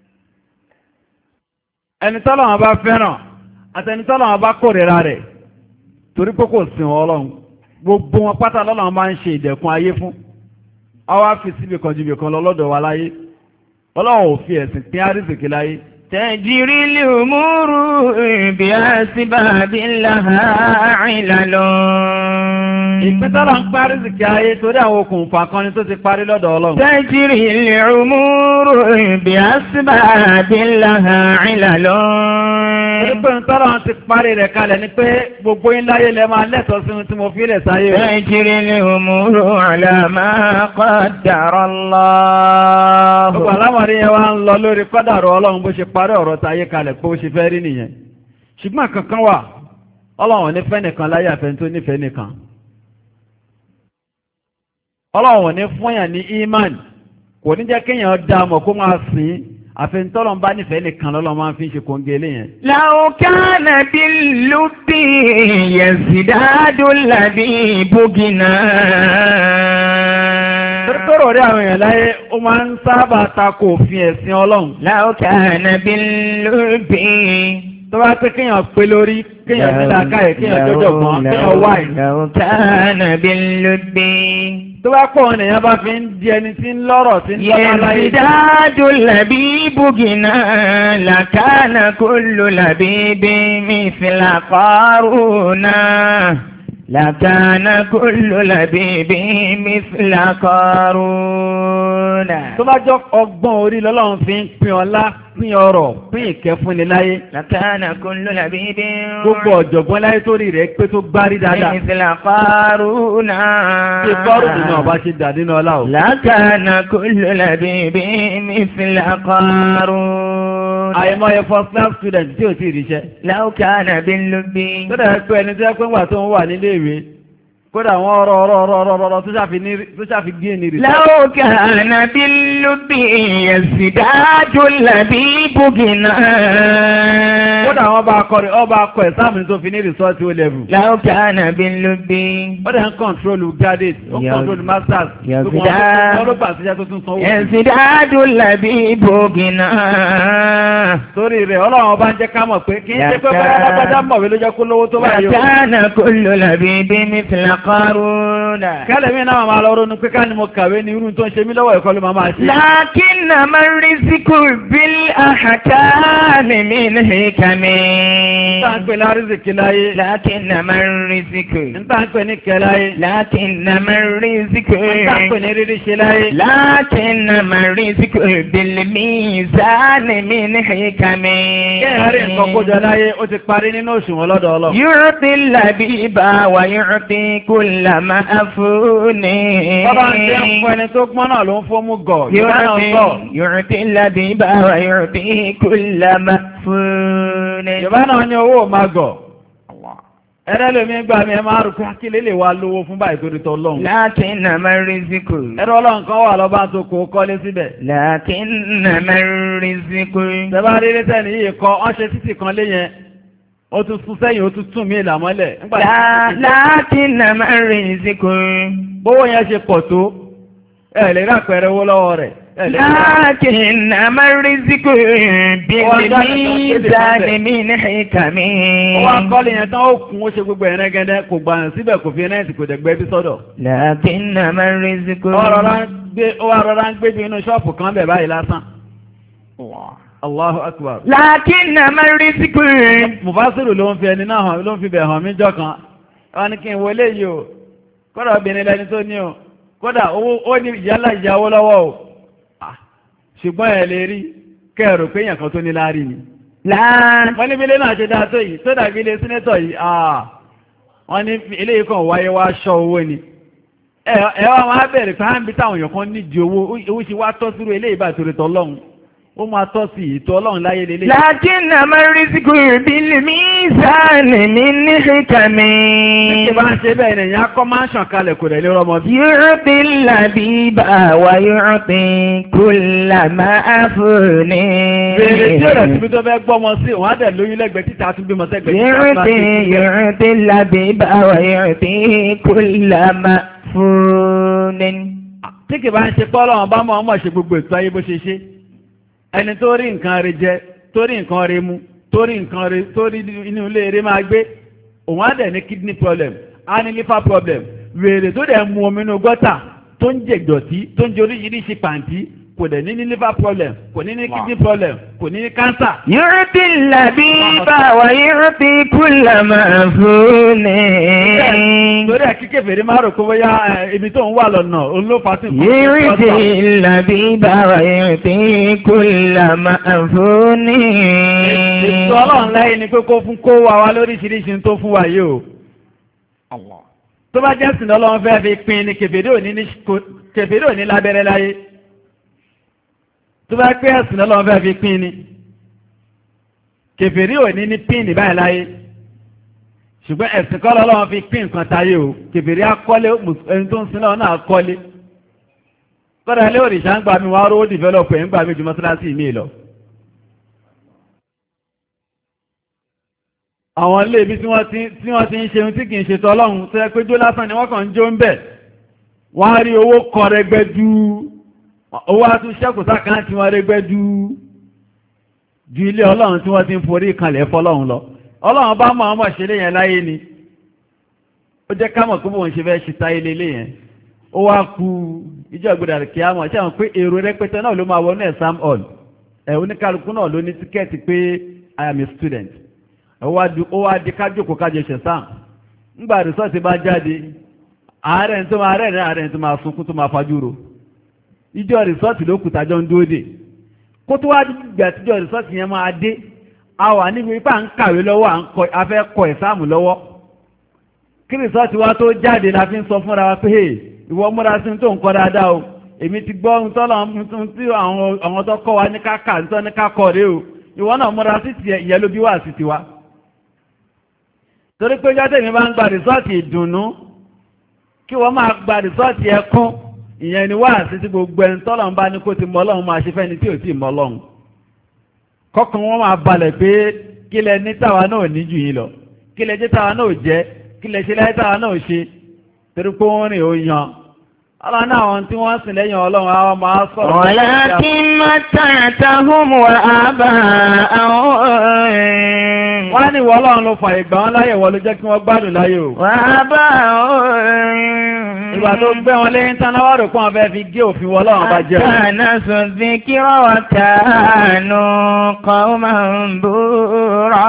ẹni tọ́lọ́run bá fẹ́ràn àtẹni tọ́lọ́run bá kórìíra rẹ̀ torí pé kò sìn ọlọ́run gbogbo wọn pátá lọ́lọ́run máa ń ṣe ìdẹ̀kùn ayé fún àwa fi síbi kan ju ibì kan lọ lọ́dọ̀ wa láyé ọlọ́run ò fi ẹ̀sìn pín àrísìkí láyé. تجري الأمور بأسباب لها علل. ìpẹ́tọ́lọ̀ ń parí ìsìnkí ayé torí àwọn okùnfà kan ni tó ti parí lọ́dọ̀ Ọlọ́run. تجري الأمور بأسباب لها علل. ìpẹ́tọ́lọ̀ ti parí rẹ̀ kalẹ̀ ni pé gbogbo ńláyé lẹ máa lẹ́tọ̀ọ́ sí tí mo fi lẹ̀ sáyé. تجري الأمور على ما قدر الله. gbogbo alámọ̀rí yẹn wá ń lọ lórí kọ́dàrú Ọlọ́run bó ṣe parí ọ̀rọ̀ táyé kalẹ̀ pé ó ṣe fẹ́ rí nìyẹn. ṣùgbọ́n kankan wà Ọlọ́run nífẹ̀ẹ́ nìkan láyé àfẹ́ tó nífẹ̀ẹ́ nìkan. Ọlọ́run ní fún yàn ní iman kò ní jẹ́ kéèyàn dá mọ̀ kó máa sìn àfẹ́ntọ́lọ́n bá nífẹ̀ẹ́ nìkan lọ́lọ́ máa fi ń ṣe kòǹgélé yẹn. law kana bil-lubbi yazdadu labibu ghina. tọ́rọ̀ rí àwọn èèyàn láyé ó máa ń sábà tako òfin ẹ̀sìn Ọlọ́run. law kana bil-lubbi. tó bá pé kéèyàn pé lórí kéèyàn nílá káyẹ̀ kéèyàn jọjọ kan kéèyàn wáì. law kana bil-lubbi. tó bá pọ̀ ènìyàn bá fi ń di ẹni tí ń lọ́rọ̀ tí ń tọ́lá láyé. yazdadu labibu ghina lakana kullu labibin mithla Qaruna. Lakana kullu labibin mithla Qaruna. tó bá jọ ọgbọ́n orí lọ́lọ́run fi ń pín ọlá pín ọrọ̀ pín ìkẹ́ fún ni láyé. Lakana kullu labibin. gbogbo ọ̀jọ̀gbọ́n láyé tó rí rẹ̀ pé tó gbárí dáadáa. mithla Qaruna. ṣe Qaruna náà bá ṣe dà nínú ọlá o. Lakana kullu labibin mithla Qaruna. àìmọye first class student tí ò tí ì ríṣẹ́. Law kana bil-lubbi. tó dẹ̀ pé ẹni tó yẹ pé ńgbà tó ń wà nílé ìwé kódà wọ́n ọ̀rọ̀ ọ̀rọ̀ ọ̀rọ̀ ọ̀rọ̀ tó ṣàfi gé ní rí. Law kana bil-lubbi yazdadu labibu ghina. kódà wọn bá kọ rẹ̀ ọba akọ ẹ̀sáàmù tó fi ní rìsọ́ọ̀tì ó lẹ́bù. law kana bil lubbi. ó dẹ̀ ń kọ́ńtrólù graduate ó ń kọ́ńtrólù masters. yẹ̀sìdádù làbí bògìnà. torí rẹ̀ ọlọ́run ọba ń jẹ́ ká mọ̀ pé kí n ṣe pé báyá mọ̀wé ló jẹ́ kó lówó tó báyìí o. kana kullu labibi mithla Qaruna. kálẹ̀ mi náà máa lọ ronú pé ká ní mo kàwé ní irú tó ń ṣe mí lọ́wọ́ ìkọlù máa máa ṣe. lakinna man rizqu bil ahkami min hikami. níta ń pè ní arísìkí láyé. lakinna man rizqu. níta ń pè ní kẹ láyé. lakinna man rizqu. níta ń pè ní rírí ṣe láyé. lakinna man rizqu bil mizani min hikami. kẹ́hìn rí nǹkan kójọ láyé ó ti parí nínú òṣùwọ̀n lọ́dọ̀ Ọlọ́run. yu'ti labiba wa yu'ti kulla ma'funi. bọ́bá ń jẹ́ fún ẹni tó gbọ́n náà ló ń fọ́ mú gọ̀. yu'ti labiba wa yu'ti kulla ma'funi. Yorùbá náà ní owó máa gọ̀. ẹ̀rẹ́ lómi gbà mí ẹ máa rò pé akílé lè wá lówó fún báyìí torí tọ́ lọ́hùn. lakinna man rizqu. ẹ̀rọ ọlọ́run kan wà lọ́ba tó kó kọ́lé síbẹ̀. lakinna man rizqu. tẹ́bá rí rí sẹ́ni yìí kọ́ ọ́n ṣe títì kan lé yẹn ó tún sún sẹ́yìn ó tún tún mí ìlàmọ́lẹ̀. lakinna man rizqu. bówó yẹn ṣe pọ̀ tó ẹ̀ lè rí àpẹẹrẹ owó lọ́wọ́ rẹ̀. lakinna man rizqu bil mizani min hikami. ó wá kọ́lé yẹn tán ó kún ó ṣe gbogbo ẹ̀rẹ́ gẹ́gẹ́ kò gbà síbẹ̀ kò fi rẹ́ǹtì kò dẹ̀gbẹ́ bí sọ́dọ̀. lakinna man rizqu. ó wá rọra ń gbé bí inú ṣọ́ọ̀pù kan bẹ̀ báyìí lásán. Allahu akbar. lakinna man rizqu. Mufasiru ló ń fi ẹni náà hàn ló ń fi bẹ̀ hàn mí jọ kan. wọ́n ní kí n wọlé yìí o kódà obìnrin lẹni tó ní o kódà ó ní ìyálà ìyàwó lọ́wọ́ o ṣùgbọ́n ẹ̀ lè rí kẹ́ẹ̀rù pé èèyàn kan tó ní láàrí ni. wọ́n ní bílé náà ṣe dáa tó yìí tó dàbí ilé sínétọ̀ yìí wọ́n ní ilé yìí kan wáyé wá ṣọ́ owó ni. ẹ wá wọn á bẹ̀rẹ̀ pé á ń bí táwọn èèyàn kan nídìí owó owó ṣe wá tọ́ sírú ilé ìbá torí tọ́lọ́hún ó máa tọ́ sí ìtọ́ ọlọ́run láyé lélẹ̀. lakinna man rizqu bil mizani min hikami. ṣé bá ń ṣe bẹ́ẹ̀ ni ìyá kọ́ máa ń ṣàn kalẹ̀ kò rẹ̀ lé rọmọ bí. yu'ti labiba wa yu'ti kulla ma'funi. bèrè tí ó rẹ̀ síbi tó fẹ́ gbọ́mọ sí òun á dẹ̀ lóyún lẹ́gbẹ̀ẹ́ títà tún bímọ sẹ́gbẹ̀ẹ́ yu'ti yu'ti labiba wa yu'ti kulla ma'funi. tí kì bá ń ṣe pọ́ ọlọ́run bá mọ̀ ọmọ ṣe gbogbo ètò ayé bó ṣe ṣe ẹni tó rí nǹkan rẹ̀ jẹ tó rí nǹkan rẹ̀ mu tó rí nǹkan rẹ̀ tó rí inú ilé rẹ̀ máa gbé òun á dẹ̀ ní kidney problem á ní liver problem wèrè tó dẹ̀ mu omi inú gọ́tà tó ń jẹ ìdọ̀tí tó ń jẹ oríṣiríṣi pàǹtí kò dẹ̀ ní ní liver problem kò ní ní kidney problem kò ní ní cancer. yu'ti labiba wa yu'ti kulla ma'funi. torí ẹ̀ kíkẹ́ fèrè máa rò kó bóyá ibi tó ń wà lọ́nà olófà sí. yu'ti labiba wa yu'ti kulla ma'funi. ètò ọlọ́run láyé ni pé kó fún kó wà wá lóríṣiríṣi tó fún wa yìí o. tó bá jẹ́ sìn ọlọ́run fẹ́ fi pin ni kèfèrè òní lábẹ́rẹ́ láyé. tó bá pé ẹ̀sìn lọ́lọ́wọ́ fẹ́ fi pín ni kèfèrí ò ní ní pín ní báyìí láyé ṣùgbọ́n ẹ̀sìn kọ́ lọ́lọ́wọ́ fi pín nǹkan táyé o kèfèrí akọ́lé ẹni tó ń sin lọ́wọ́ náà kọ́lé kọ́dà ilé òrìṣà ń gbà mí wọ́n rówó dìvẹ́lọ́pù ẹ̀ ń gbà mí ju mọ́sálásí mi lọ. àwọn ilé ibi tí wọ́n ti ń ṣe ohun tí kì í ṣe tọ́lọ́hun tó yẹ pé jó lásán ni wọ́n kàn ń jó ń bẹ̀ wọ́n á rí owó kọrẹgbẹ́dú owó àtúnṣẹ́kù sákàá tí wọ́n rẹ́gbẹ́ ju ilé ọlọ́run tí wọ́n ti ń forí kanlẹ̀ fọ́lọ́run lọ ọlọ́run bá mọ̀ ọmọ ṣe léyẹn láyé ni ó jẹ́ ká mọ̀ kó bóun ṣe fẹ́ ṣe táyé lé léyẹn ó wá ku ìjọ ìgbòdà kí á mọ̀ ṣe àwọn pé èrò rẹpẹtẹ náà ló máa wọnú exam hall ẹ̀ oníkálukú náà ló ní tíkẹ́ẹ̀tì pé I am a student ó wá di kájókòó kájọ ṣẹ̀sán ńgbà rìsọ́ọ̀tì bá jáde ààrẹ tó máa rẹ̀ ní ààrẹ tó máa sunkún tó máa fajúro ìjọ rìsọ́ọ̀tì ló kùtà jọ ń dúró dè kó tó wá gbà tíjọ rìsọ́ọ̀tì yẹn máa dé a wà níbi ipá ń kàwé lọ́wọ́ a fẹ́ kọ ẹ̀sáàmù lọ́wọ́ kí rìsọ́ọ̀tì wá tó jáde la fi ń sọ fúnra wa pé ìwọ múra sí tó ń kọ́ dáadáa o èmi ti gbọ́ ohun tọ́lọ̀ tí àwọn tó kọ́ wa ní káka tó ní kákọ̀ rẹ o ìwọ náà múra sí tiẹ̀ ìyẹn ló bí wà sí tiwa torí pé jáde mi bá ń gba rìsọ́ọ̀tì ìdùnnú kí wọ́n máa gba rìsọ́ọ̀tì ẹkún ìyẹn ni wá sí ti gbogbo ẹni tọ́lọ̀ ń bá ní kó ti mọ Ọlọ́run máa ṣe fẹ́ni tí ò tí mọ Ọlọ́run kọ́kàn wọn máa balẹ̀ pé kí lẹ ní táwa náà ní jù yín lọ kí lẹ jẹ́ táwa náà jẹ́ kí lẹ ṣe láyé táwa náà ṣe torí pé wọ́n rìn ó yan Allah náà àwọn tí wọ́n sìn lẹ́yìn ọlọ́run àwọn máa sọ̀rọ̀. Walakin mata'tahum wa aba'ahum. Wọ́n ní ìwọ ọlọ́run ló fà ìgbà wọn láyé wọ́n ló jẹ́ kí wọ́n gbádùn láyé o. Wa aba'ahum. Ìgbà tó gbé wọn lẹ́yìn tán náà wà rò pọ́n fẹ́ fi gé òfin wọ́n lọ́wọ́ bá jẹ́. Kanasu dhikra wa kanu qawman bura.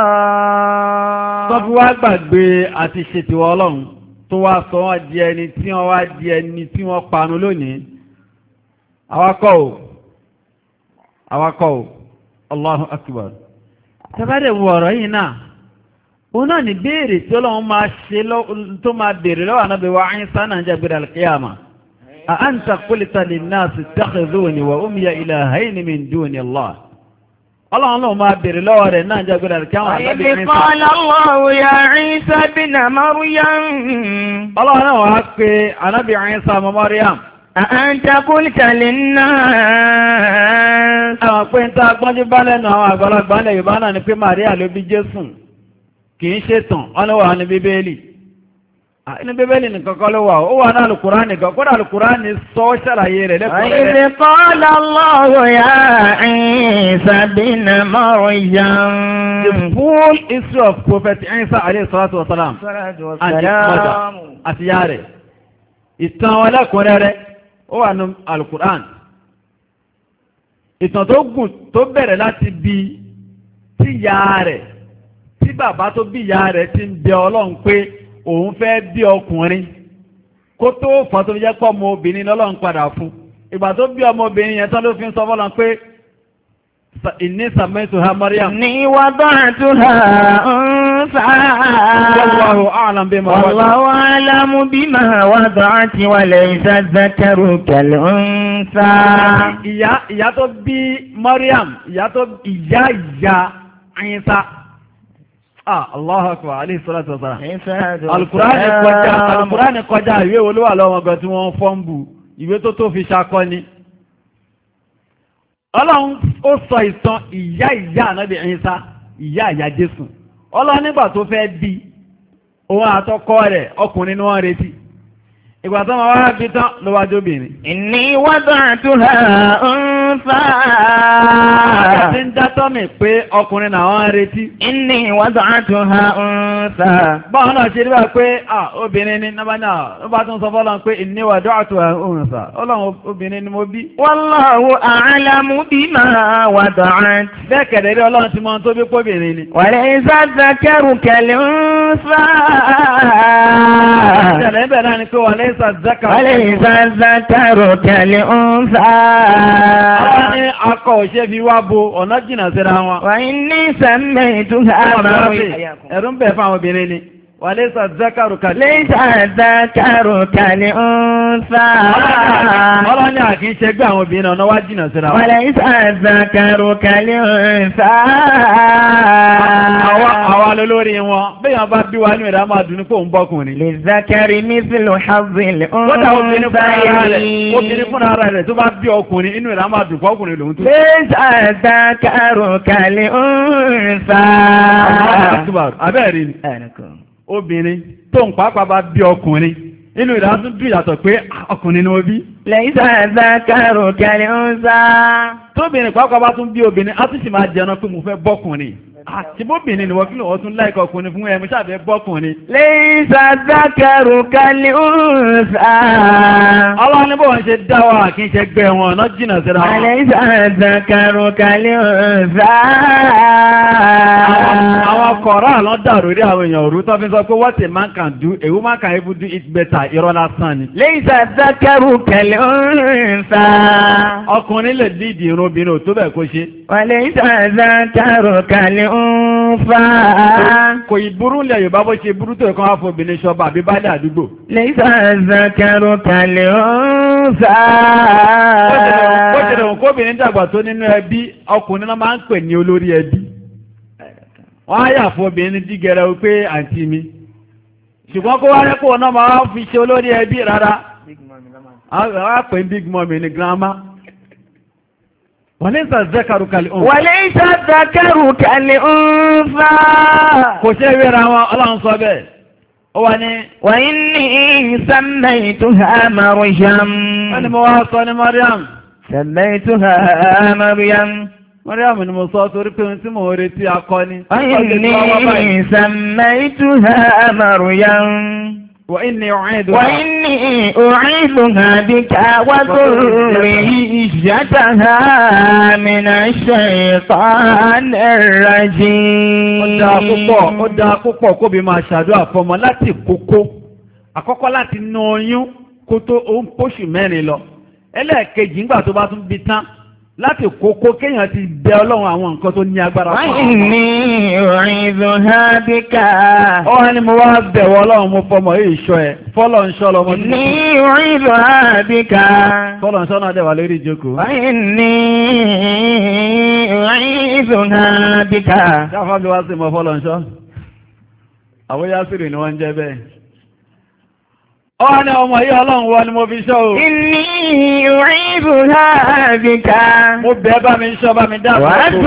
Sọ fi wá gbàgbé àti ṣètìwọ́ ọlọ́run. Tó wá sọ wọ́n di ẹni tí wọ́n wá di ẹni tí wọ́n panu lónìí. Awakọ̀ o, awakọ̀ o, Allahu Akbar. Tẹ́bàdẹ̀ wo ọ̀rọ̀ yìí náà, òun náà ní béèrè tí Ọlọ́run máa ṣe tó máa béèrè lọ́wọ́ Ànábì wa Ìsá náà jẹ́ gbéra al-qiyama. A anta qulta lin-nasi ittakhidhuni wa ummiya ilahayni min duni Allah. Ọlọ́run náà máa bèèrè lọ́wọ́ rẹ̀ náà jẹ́ gbẹ́rẹ̀ kí àwọn àgbàbí Ìsá. Qala Allahu ya Ìsá ibn Maryam. Ọlọ́run náà wá pé Ànábì Ìsá ọmọ Maryam. A anta qulta lin-nas. Àwọn pé ń tá gbọ́njú bá lẹ́nu àwọn àgbàlagbà ilẹ̀ Yorùbá náà ni pé Màríà ló bí Jésù. Kì í ṣe tàn, ọlọ́wà ní Bíbélì. Inú Bíbélì nìkan kọ́ ló wà, ó wà náà Al-Qur'an nìkan, kódà Al-Qur'an ní sọ ṣàlàyé rẹ̀ lẹ́kọ̀ọ́ rẹ̀. Idh qala Allahu ya Isa ibn Maryam. The full history of Prophet Isa alayhi salatu wa salam. And his mother, àti ìyá rẹ̀. Ìtàn wọn lẹ́kùnrin rẹ̀, ó wà ní Al-Qur'an. Ìtàn tó gùn tó bẹ̀rẹ̀ láti bí tí ìyá rẹ̀, tí bàbá tó bí ìyá rẹ̀ ti ń bẹ Ọlọ́run pé òun fẹ́ bí ọkùnrin kó tó fọ́ tó jẹ́ pọ́ ọmọ obìnrin lọ́lọ́run padà fún ìgbà tó bí ọmọ obìnrin yẹn tán ló fi ń sọ fọ́lọ́n pé inni sammaytuha Maryam inni wada'tuha unsa wallahu a'lam bima wallahu a'lamu bima wada'at wa laysa dhakaru kal unsa. ìyá ìyá tó bí Maryam ìyá tó ìyá ìyá Ìsá. Ah, Allahu Akbar, alayhi salatu wa salam. Al-Qur'ani kọjá, Al-Qur'ani kọjá ìwé olówà lọ́wọ́ gan tí wọ́n fọ́nbù, ìwé tó tó fi ṣakọ́ ni. Ọlọ́run ó sọ ìtàn ìyá ìyá Ànábì Ìsá, ìyá ìyá Jésù. Ọlọ́run nígbà tó fẹ́ bí, òun àtọkọ rẹ̀ ọkùnrin ni wọ́n retí. Ìgbà tó máa wá bí tán ló wájú obìnrin. Inni wada'tuha unsa. Àti ń dátọ́ mi pé ọkùnrin náà wọ́n retí. Inni wada'tuha unsa. Báwọn náà ṣe nígbà pé ah obìnrin ni náà náà ó bá tún sọ fọ́lọ́n pé inni wada'tuha unsa. Ọlọ́run obìnrin ni mo bí. Wallahu a'lamu bima wada'at. Bẹ́ẹ̀ kẹ̀dẹ̀ rí Ọlọ́run ti mọ tó bí pọ́bìnrin ni. Wa laysa dhakaru kal unsa. Ìṣẹ̀lẹ̀ ibẹ̀ náà ni pé wà laysa dhakaru. Wa laysa dhakaru kal unsa. Àwọn ní akọ òṣè fi wá bo ọ̀nà jìnnà síra wọn. Wa inni sammaytuha Maryam. Ẹ̀rù ń bẹ̀ fún àwọn obìnrin ni. Wa laysa dhakaru kal. Laysa dhakaru kal unsa. Ọlọ́ni àkí ń ṣe gbé àwọn obìnrin ọ̀nà wá jìnnà síra wọn. Wa laysa dhakaru kal unsa. Àwa lólórí wọn. Béèyàn bá bí wa ní ìdá máa dùn ní kó ń bọ́kùnrin. Lizakari mithlu hazzil Kódà obìnrin fúnra rẹ̀, unsayayn. obìnrin fúnra rẹ̀ tó bá bí ọkùnrin inú ìdá máa dùn fọ́kùnrin lòun tó. Laysa dhakaru kal unsa. Abẹ́ẹ̀rí ni. Obìnrin tó ń pàápàá bá bí ọkùnrin inú ìdá tún dùn yàtọ̀ pé ọkùnrin ni ó bí. Laysa dhakaru kal unsa. Tóbìnrin pàápàá bá tún bí obìnrin á tún sì máa jẹun pé mo fẹ́ bọ́kùnrin. Àti bóbìnrin ni wọ́n kí lọ́wọ́ tún láìkọ̀ ọkùnrin fún ẹ̀mí ṣàfẹ́ bọ́kùnrin. Laysa dhakaru kal unsa. Ọlọ́run ní bọ́wọ́n ṣe dá wa kí n ṣe gbẹ wọn ọ̀nà jìnnà síra wọn. Laysa dhakaru kal unsa. Àwọn kọ̀ọ̀rọ̀ àlọ́ dàrú rí àwọn èèyàn òru tó fi sọ pé what a man can do, a woman can even do it better, irọ́ lásán ni. Laysa dhakaru kal unsa. Ọkùnrin lè lídìí irun obìnrin ò tó bẹ̀ kó ṣe. Wa laysa dhakaru kal unsa. Kò ìburú lẹ̀ Yorùbá bó ṣe burú tó ẹ̀kan wá fún obìnrin ṣọba àbí bá dé àdúgbò. Laysa dhakaru kal unsa. Bó ṣe lè wọ́n kóbìnrin dàgbà tó nínú ẹbí, ọkùnrin náà máa ń pè ní olórí ẹbí. Wọ́n á yà fún obìnrin dígẹrẹ wípé àǹtí mi. Ṣùgbọ́n kó wá rẹ́kọ̀ọ́ náà máa fi ṣe olórí ẹbí rárá. Wọ́n á pè ní big mommy ní grandma. وليس الذكر كالأنثى وليس الذكر كالأنثى kò ṣe wéra wọn ọlọ́run sọ bẹ́ẹ̀ ó wà ní وإني سميتها مريم wọ́n ni mo wá sọ ní Mariam سميتها مريم Mariam ni mo sọ torí pé ohun tí mo retí akọni وإني سميتها مريم وإني أعيدها وإني أعيذها بك وذريتها من الشيطان الرجيم. Ó dáa púpọ̀ kó bí máa ṣàdúrà fọ́mọ láti kókó. Àkọ́kọ́ láti ná oyún kó tó ó ń póṣù mẹ́rin lọ. Ẹlẹ́ẹ̀kejì nígbà tó bá tún bí tán láti kókó kéèyàn ti bẹ Ọlọ́run àwọn nǹkan tó ní agbára fún àwọn. وإني أعيذها بك. Ó wá ní mo wá bẹ̀wọ̀ Ọlọ́run mo fọmọ yìí ṣọ́ ẹ. Fọ́lọ̀ ń ṣọ́ lọ́mọ tí mo إني أعيذها بك. Fọ́lọ̀ ń ṣọ́ náà dẹ̀ wà lórí ìjókòó. وإني أعيذها بك. Ṣáfà bí wá sí mọ fọ́lọ̀ ń ṣọ́. Àwọn Yásírì ni wọ́n ń jẹ́ bẹ́ẹ̀. Ó wá ní ọmọ yìí Ọlọ́run wọ ni mo fi ṣọ́ o. إني أعيذها بك. Mo bẹ̀ bá mi ṣọ́ bá mi dáàbò.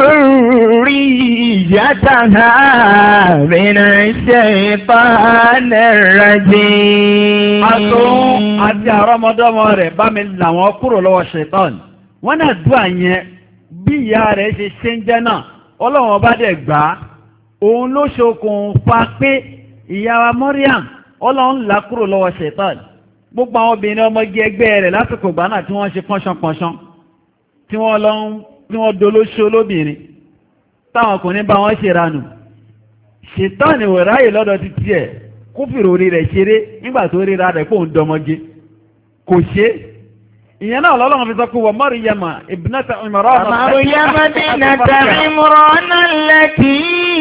وذريتها من الشيطان الرجيم. Àtòun àti àrọ́mọdọ́mọ rẹ̀ bá mi là wọ́n kúrò lọ́wọ́ ṣẹ̀tọ́n. Wọ́n náà dùn àyẹn bí ìyá rẹ̀ ṣe ṣe ń jẹ́ náà. Ọlọ́run bá dẹ̀ gbà á. Òun ló ṣokùnfà pé ìyá wa Mariam Ọlọ́run là kúrò lọ́wọ́ ṣẹ̀tọ́n. Gbogbo àwọn obìnrin ọmọge ẹgbẹ́ rẹ̀ lásìkò ìgbà náà tí wọ́n ṣe pọ́nṣánpọ́nṣán. Tí wọ́n lọ tí wọ́n dolóṣó lóbìnrin. Táwọn ọkùnrin bá wọ́n ṣe ranù. Ṣẹ̀tọ́n ni wòráyè lọ́dọ̀ ti tiẹ̀. Kúfìrò orí rẹ̀ ṣeré nígbà tó ríra rẹ̀ pò ń dọmọge kò ṣe ìyẹn náà lọ́lọ́run fi sọ pé wọ́n Maryama ibnata Imran Maryama ibnata Imran allati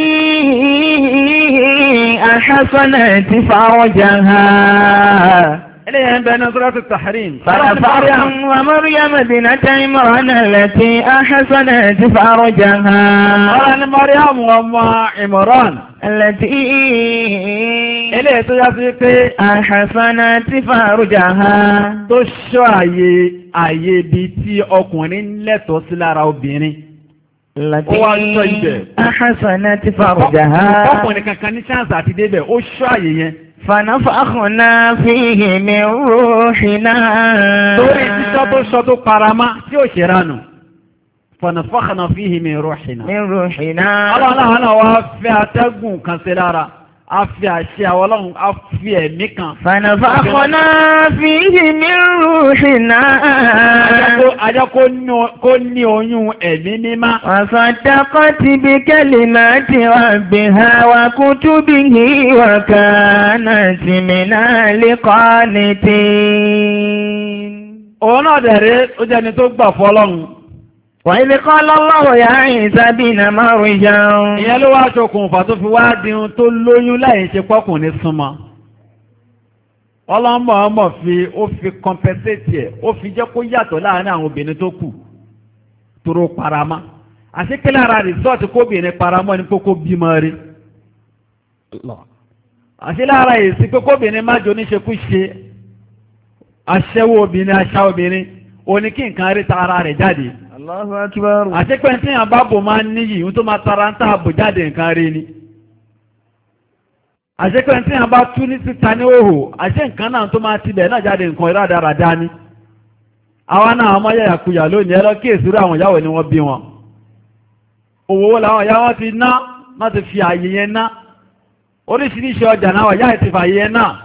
ahsanat farjaha eléyàn bẹ ní Suratu Tahrim ومريم ابنة عمران التي أحسنت فرجها ọ̀rọ̀ ni Maryam ọmọ Imran التي eléyàn tó yá sí pé أحسنت فرجها tó ṣọ́ àyè àyè ibi tí ọkùnrin lẹ́tọ̀ọ́ sí lára obìnrin التي ó wá ṣọ́ ibẹ̀ أحسنت فرجها ọkùnrin kankan ní chance àti débẹ̀ ó ṣọ́ àyè yẹn فنفخنا فيه من روحنا torí títọ́ tó ṣọ́ tó parama tí ó ṣe ránù فنفخنا فيه من روحنا من روحنا ọlọ́run náà wá fẹ́ atẹ́gùn kan sí lára a fi àṣẹ àwọn ọlọ́run a fi ẹ̀mí kan فنفخنا فيه من روحنا ajá kó ní oyún ẹ̀mí mímá وصدقت بكلمات ربها وكتبه وكانت من القانتين. òun náà dẹ̀rẹ́ ó jẹ́ni tó gbà fọ́lọ́run. وإذ قال الله يا عيسى ابن مريم. ìyẹn ló wá ṣokùnfà tó fi wá di ohun tó lóyún láì ṣe pọ́kùnrin súnmọ́. ọlọ́mọ ọmọ fi ó fi compensate ẹ̀ ó fi jẹ́ kó yàtọ̀ láàrin àwọn obìnrin tó kù tóró parama àṣekélé ara rìsọ́ọ̀tì kóbìnrin paramọ́ ní kókó bímọ rí àṣekélé ara èsì pé kóbìnrin má jò níṣekú ṣe aṣẹ́wó obìnrin aṣá obìnrin òní kí nǹkan rí ta ara rẹ̀ jáde. Allahu akbar. àṣepẹ́ tí yàn bá bò máa ń níyì ohun tó máa tara ń tààbò jáde nǹkan rí ni. àṣepẹ́ tí yàn bá tú ní síta ní òhò àṣẹ nǹkan náà tó máa tibẹ̀ náà jáde nǹkan ìrádáradá ni. àwa náà ọmọ yàyàkuyà lónìí ẹlọ kí èsúrú àwọn ìyàwó ni wọ́n bí wọn. òwò làwọn ìyá wọn ti ná má ti fi àyè yẹn ná oríṣiríṣi ọjà náà ìyá ẹ̀ ti fàyè yẹn náà.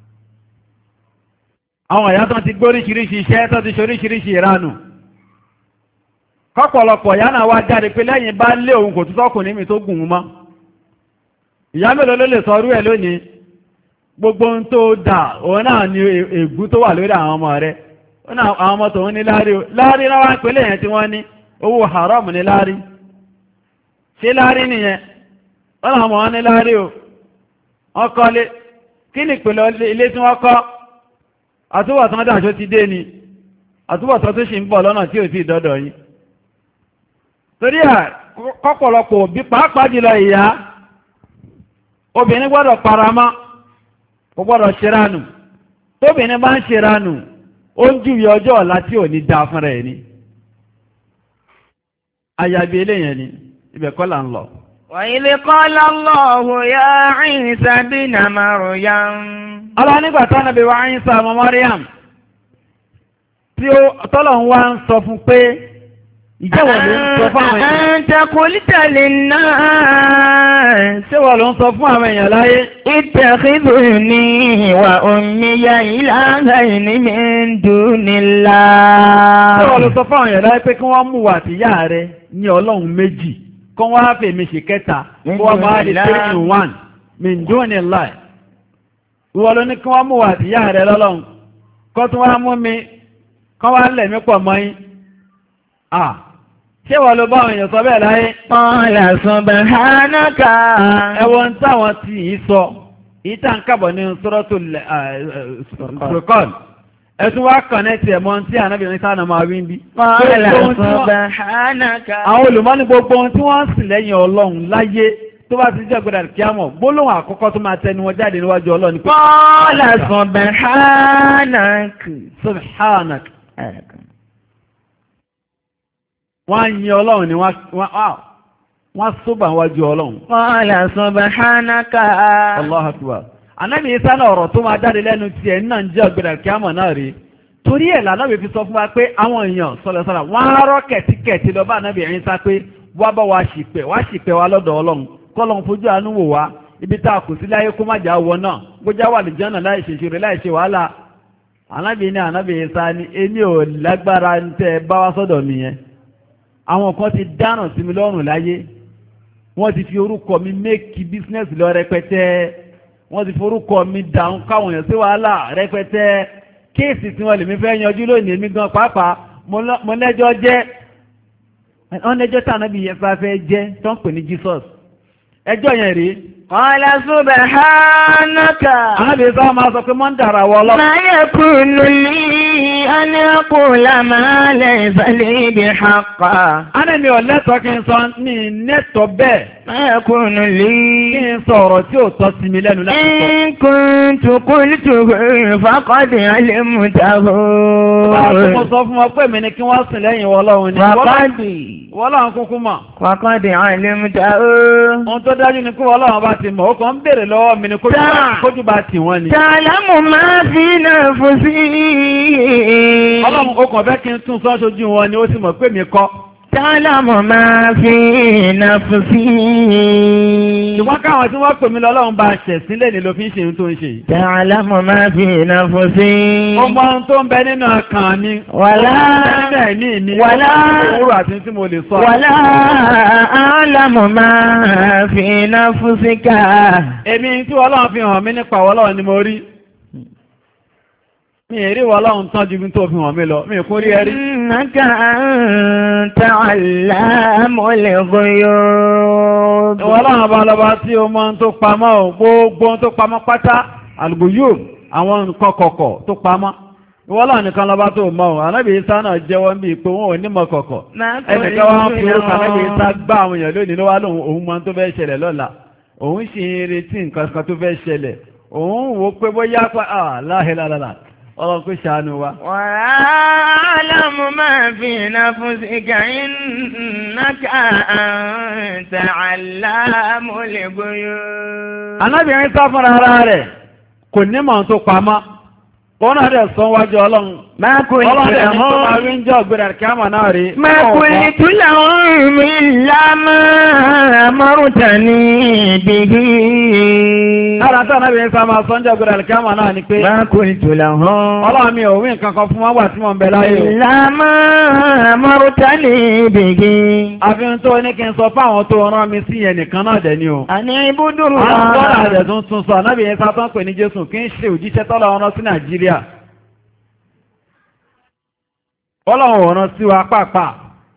àwọn ìyá tó ti gbóríṣiríṣi iṣẹ́ tó ti ṣoríṣiríṣi ìranù. kọ́pọ̀lọpọ̀ ìyá náà wá jáde pé lẹ́yìn bá lé òun kò tún sọ́kùnrin mi tó gùn ún mọ́. ìyá mélòó ló lè sọrú ẹ̀ lónìí gbogbo ohun tó dà òun náà ni ègún tó wà lórí àwọn ọmọ rẹ̀ àwọn ọmọ tòun ní láárí o láárí láwá ń pèlè yẹn tí wọ́n ní owó haram ní láárí ṣe láárí nìyẹn wọ́n náà mọ̀ wọ́n ní láárí o wọ́n kọ́lé kí ni ìpìlẹ̀ ilé tí wọ́n kọ́ àtúbọ̀tán dàṣó ti dé ni àtúbọ̀tán tó ṣì ń bọ̀ lọ́nà tí ò sí ìdọ́dọ̀ yìí torí à kọ́pọ̀lọpọ̀ òbí pàápàá jùlọ ìyá obìnrin gbọ́dọ̀ paramọ́ kò gbọ́dọ̀ ṣeránù tóbìnrin bá ń ṣeránù ó ń júwe ọjọ́ ọ̀la tí ò ní dá fún rẹ̀ ni ayabi eléyẹn ni ibẹ̀ kọ́ là ń lọ. وإذ قال الله يا عيسى ابن مريم. Allah nígbà tí Ànábì wa Ìsá ọmọ Maryam tí tọ́lọ̀ ń wá ń sọ fún pé ìjẹ́wọ̀ ló ń sọ fún àwọn èèyàn. Anta qulta linnas. Ṣé wọ́n ló ń sọ fún àwọn èèyàn láyé? Ittakhidhuni wa ummiya ilahayni min dunillah. Ṣé wọ́n ló sọ fún àwọn èèyàn láyé pé kí wọ́n mú wà tìyá rẹ̀ ní ọlọ́run méjì kí wọ́n á fèmí ṣe kẹta kí wọ́n máa di three in one min dunillah. Ìwọ ló ní kí wọ́n mú wà tìyá rẹ̀ lọ́lọ́run kó tún wá mú mi kọ́ wá lẹ̀ mí pọ̀ mọ́ yín. Ah, ṣé wọ́n ló bá àwọn èèyàn sọ bẹ́ẹ̀ láyé? Qala subhanaka. Ẹwọ́n táwọn tí yìí sọ, ìta ń kàbọ̀ ní Suratul Furqan. Ẹtún wá kọ̀nẹ́tì ẹ̀mọ́ tí ànábìnrin sáà máa wí ń bí. Qala subhanaka. Àwọn olùmọ́ni gbogbo ohun tí wọ́n ń sìn lẹ́yìn Ọlọ́run láyé tó bá ti jẹ́ gbọ́dọ̀ kíámọ̀ gbólóhùn àkọ́kọ́ tó máa tẹnu wọn jáde níwájú Ọlọ́run ni pé. Qala subhanaka. Subhanaka. Wọ́n yin Ọlọ́run ni wọ́n sóbà wájú Ọlọ́run. Qala subhanaka. Allahu Akbar. Ànábì Ìsá náà ọ̀rọ̀ tó máa jáde lẹ́nu tiẹ̀ náà ń jẹ́ ọ̀gbẹ̀rẹ̀ kíámọ̀ náà rí. Torí ẹ̀ lànàbì fi sọ fún wa pé àwọn èèyàn sọ̀lọ̀sọ̀lọ̀ wọ́n á rọ́ kẹ̀tíkẹ̀tí lọ bá Ànábì Ìsá pé wá bá wa ṣìpẹ̀ wá ṣìpẹ̀ wa lọ́dọ̀ Ọlọ́run kọ́lọ́run fojú àánú wò wá ibi tá a kù sí láyé kó má jà wọ náà bójá wà lè jẹ́nà láì ṣe ṣe láì ṣe wàhálà. Ànábì ní Ànábì Ìsá ní èmi ò lágbára ń tẹ́ bá wá sọ́dọ̀ mi yẹn. Àwọn kan ti dáràn sí mi lọ́rùn láyé wọ́n ti fi orúkọ mi méèkì bísínẹ́sì lọ rẹpẹtẹ wọ́n ti fi orúkọ mi dáhùn káwọn èèyàn sí wàhálà rẹpẹtẹ kéèsì tí wọ́n lè mi fẹ́ yanjú lónìí èmi gan pàápàá mo lẹ́jọ́ jẹ́ wọ́n lẹ́jọ́ tí Ànábì Ìsá fẹ́ jẹ́ tó ń pè ní Jesus ẹjọ́ yẹn rí. Qala subhanaka. Ànábì Ìsá máa sọ pé mọ́ ń dàrà wọ ọlọ́pàá. Ma yakunu li an aqula ma laysa li bihaqqin. Àná mi ò lẹ́tọ̀ọ́ kí n sọ ní nẹ́tọ̀ bẹ́ẹ̀. Ma yakunu li. Kí n sọ ọ̀rọ̀ tí ò tọ́ sí mi lẹ́nu láti sọ. In kuntu qultuhu faqad alimtahu. Báwo mo sọ fún wọn pé mi ni kí wọ́n sìn lẹ́yìn Ọlọ́run ni. Faqad. Ọlọ́run kúkú mọ̀. Faqad alimtahu. Ohun tó dájú ni kí Ọlọ́run bá ti mọ̀ ó kàn ń béèrè lọ́wọ́ mi ni kójú bá tì wọ́n ni. Ta'lamu ma fi nafsi. Ọlọ́run ó kàn fẹ́ kí n tún sọ́ sójú wọn ni ó sì mọ̀ pé mi kọ́. Ta'lamu ma fi nafsi. Ṣùgbọ́n káwọn tí wọ́n pè mí lọ́lọ́run bá ṣẹ̀ sílẹ̀ ni ló fi ń ṣe ohun tó ń ṣe yìí. Ta'lamu ma fi nafsi. Ó mọ ohun tó ń bẹ nínú ọkàn mi. Wàlá. Ẹ̀mí mi. Wàlá. Òwúrò àti tí mo lè sọ. Wàlá a'lamu ma fi nafsika. Èmi tí Ọlọ́run fi hàn mí nípa Ọlọ́run ni mo rí. Mi èrí Ọlọ́run tán ju bí tó fi hàn mí lọ. Mi kún rí ẹrí. Innaka anta allamul ghuyub. Ọlọ́run ọba lọba tí o mọ tó pamọ́ o gbogbo tó pamọ́ pátá al-ghuyub àwọn nǹkan kọ̀kọ̀ tó pamọ́. Ọlọ́run nìkan lọba tó mọ̀ o. Ànábì Ìsá náà jẹ́wọ́ bí pé wọn ò ní mọ̀ kọ̀kọ̀. Ẹnìkan wọn fi orúkọ Ànábì Ìsá gbá àwọn èèyàn lónìí ló wá lóhun òun mọ tó fẹ́ ṣẹlẹ̀ lọ́la. Òun sì ń retí nǹkan kan tó fẹ́ ṣẹlẹ̀. Òun wò pé bóyá pa ah láhìlálàlà. Ọlọ́run kó ṣàánú wa. Wa a'lamu ma fi nafsika innaka anta allamul ghuyub. Ànábì Ìsá fúnra ara rẹ̀ kò ní mọ̀ tó pamọ́. Wọ́n náà rẹ̀ sọ wájú Ọlọ́run. Ma qultu Ọlọ́run rẹ̀ ní tó lahum. máa rí ń jẹ́ ọ̀gbẹ̀rẹ̀ kíámà náà rí. Ma qultu lahum illa ma amartani bihi. Lára tó Ànábì Ìsá máa sọ ń jẹ́ ọ̀gbẹ̀rẹ̀ kíámà náà ni pé. Ma qultu lahum. Ọlọ́run mi ò wí nǹkan kan fún wọn wà tí mò ń bẹ láyé o. Illa ma amartani bihi. Àfihàn tó ní kí n sọ fáwọn tó rán mi sí yẹn nìkan náà dẹ̀ ni o. Ani ibudu Àwọn tọ́lá Allah. rẹ̀ tún tún sọ Ànábì Ìsá tó ń pè ní Jésù kí ń ṣe òjíṣẹ́ tọ́lá ọ̀rọ̀ sí Nàìjíríà. Ọlọ́run ọ̀ràn sí wa pàápàá.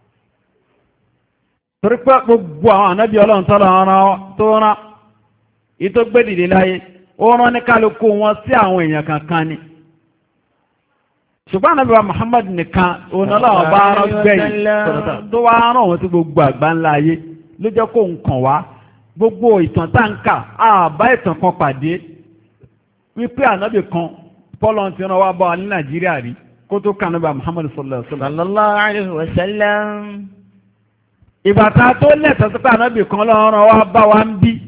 Torí pé gbogbo àwọn ànábì Ọlọ́run tọ́lá ọ̀ràn tó rán ìtó gbé dìde láyé ó rán ní kálukú wọn sí àwọn èèyàn kankan ni. Ṣùgbọ́n ànábì wa Muhammad nìkan òun Ọlọ́run bá rán gbẹ̀yìn tó wá rán òun sí gbogbo àgbá ńlá ayé ló jẹ́ kó nǹkan wá gbogbo ìtàn tá ń kà àbá ìtàn kan pàdé wípé ànábì kan pọ́lọ́n ti rán wá bá wa ní Nàìjíríà rí kó tó kà níbà Muhammad sallallahu alaihi wasallam. Sallallahu alaihi wasallam. ìbàtà tó lẹ́tọ̀ọ́ sí pé ànábì kan lọ́rọ̀ wá bá wa ń bí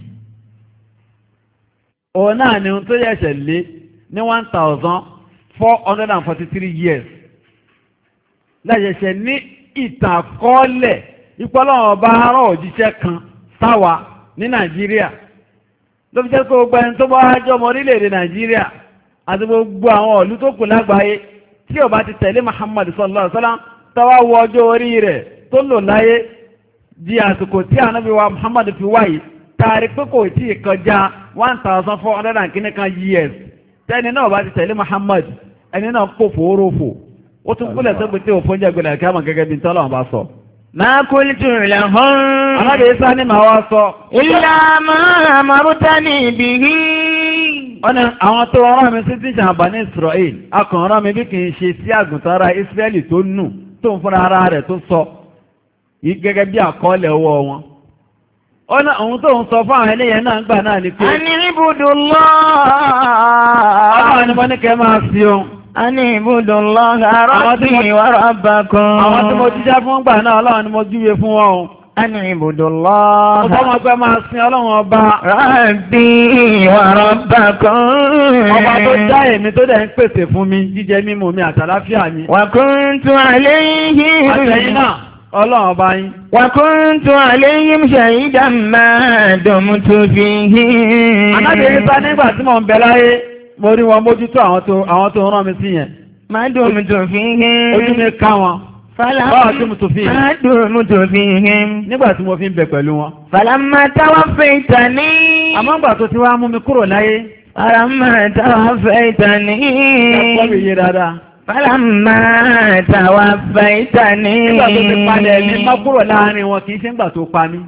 òun náà ni tó yẹ̀ṣẹ̀ lé ní one thousand four hundred and forty three years lẹ́yẹ̀ṣẹ̀ ní ìtàn àkọọ́lẹ̀ ìpọ́lọ́wọ́n bá rán òjíṣẹ́ kan sáwa ní Nàìjíríà ló fi jẹ́ pé gbogbo ẹni tó bá jọ ọmọ orílẹ̀-èdè Nàìjíríà àti gbogbo àwọn ìlú tó kù lágbàáyé tí ó bá ti tẹ̀lé Muhammad sallallahu alaihi wasallam tọ́wá wọ ọjọ́ orí rẹ̀ tó lò láyé di àsìkò tí ànábì wa Muhammad fi wáyé taari pé kò tí ì kọjá one thousand four hundred and kìíní kan years tẹ́ni náà bá ti tẹ̀lé Muhammad ẹni náà kó fòórófò ó tún kúlẹ̀ tó pété òfin jẹ́ gbẹ̀lẹ̀ kí á mọ̀ gẹ́gẹ́ bí tọ́lọ̀ bá sọ. Ma qultu lahum. Aláde Isa ní màá wá sọ. Illa ma amartani bihi. Ọ̀nà àwọn tó rán mi sí tíṣà àbá ní Israel, akàn rán mi bí kì í ṣe sí àgùntàn ara Israeli tó nù tó ń fúnra ara rẹ̀ tó sọ. Yìí gẹ́gẹ́ bí àkọọ́lẹ̀ ọwọ́ wọn. Ọ̀nà òun tó ń sọ fún àwọn eléyẹn náà ń gbà náà ni pé. Ani ibudullah. Ọlọ́run ni mo ní kẹ́ máa sí ohun. Ani ibudullah rabbi wa rabbakum. Àwọn tí mo jíjá fún gbà náà Ọlọ́run ni mo júwe fún wọn o. Ani ibudullah. Mo sọ wọn pé máa sin Ọlọ́run ọba. Rabbi wa rabbakum. Ọba tó dá èmi tó dẹ̀ ń pèsè fún mi jíjẹ mímu mi àtàláfíà mi. Wa kuntu alayhim. Àtẹ̀yìn náà Ọlọ́run ọba yín. Wa kuntu alayhim shahidan ma dumtu fihim. Anábìyí sá nígbà tí mò ń bẹ láyé. Mo rí wọn mójútó àwọn tó àwọn tó rán mi sí yẹn. Má dumtu fihim. Ojú mi ká wọn. Fàlà Báwa tí mo tó fi yẹn. Má dumtu fihim. Nígbà tí mo fi ń bẹ pẹ̀lú wọn. Falamma tawaffaytani. Àmọ́ gbà tó ti wá mú mi kúrò láyé. Falamma tawaffaytani. Ẹ̀kọ́ mi yé dáadáa. Falamma tawaffaytani. Nígbà tó ti palẹ̀ mi má kúrò láàrin wọn kì í ṣe nígbà tó pa mí.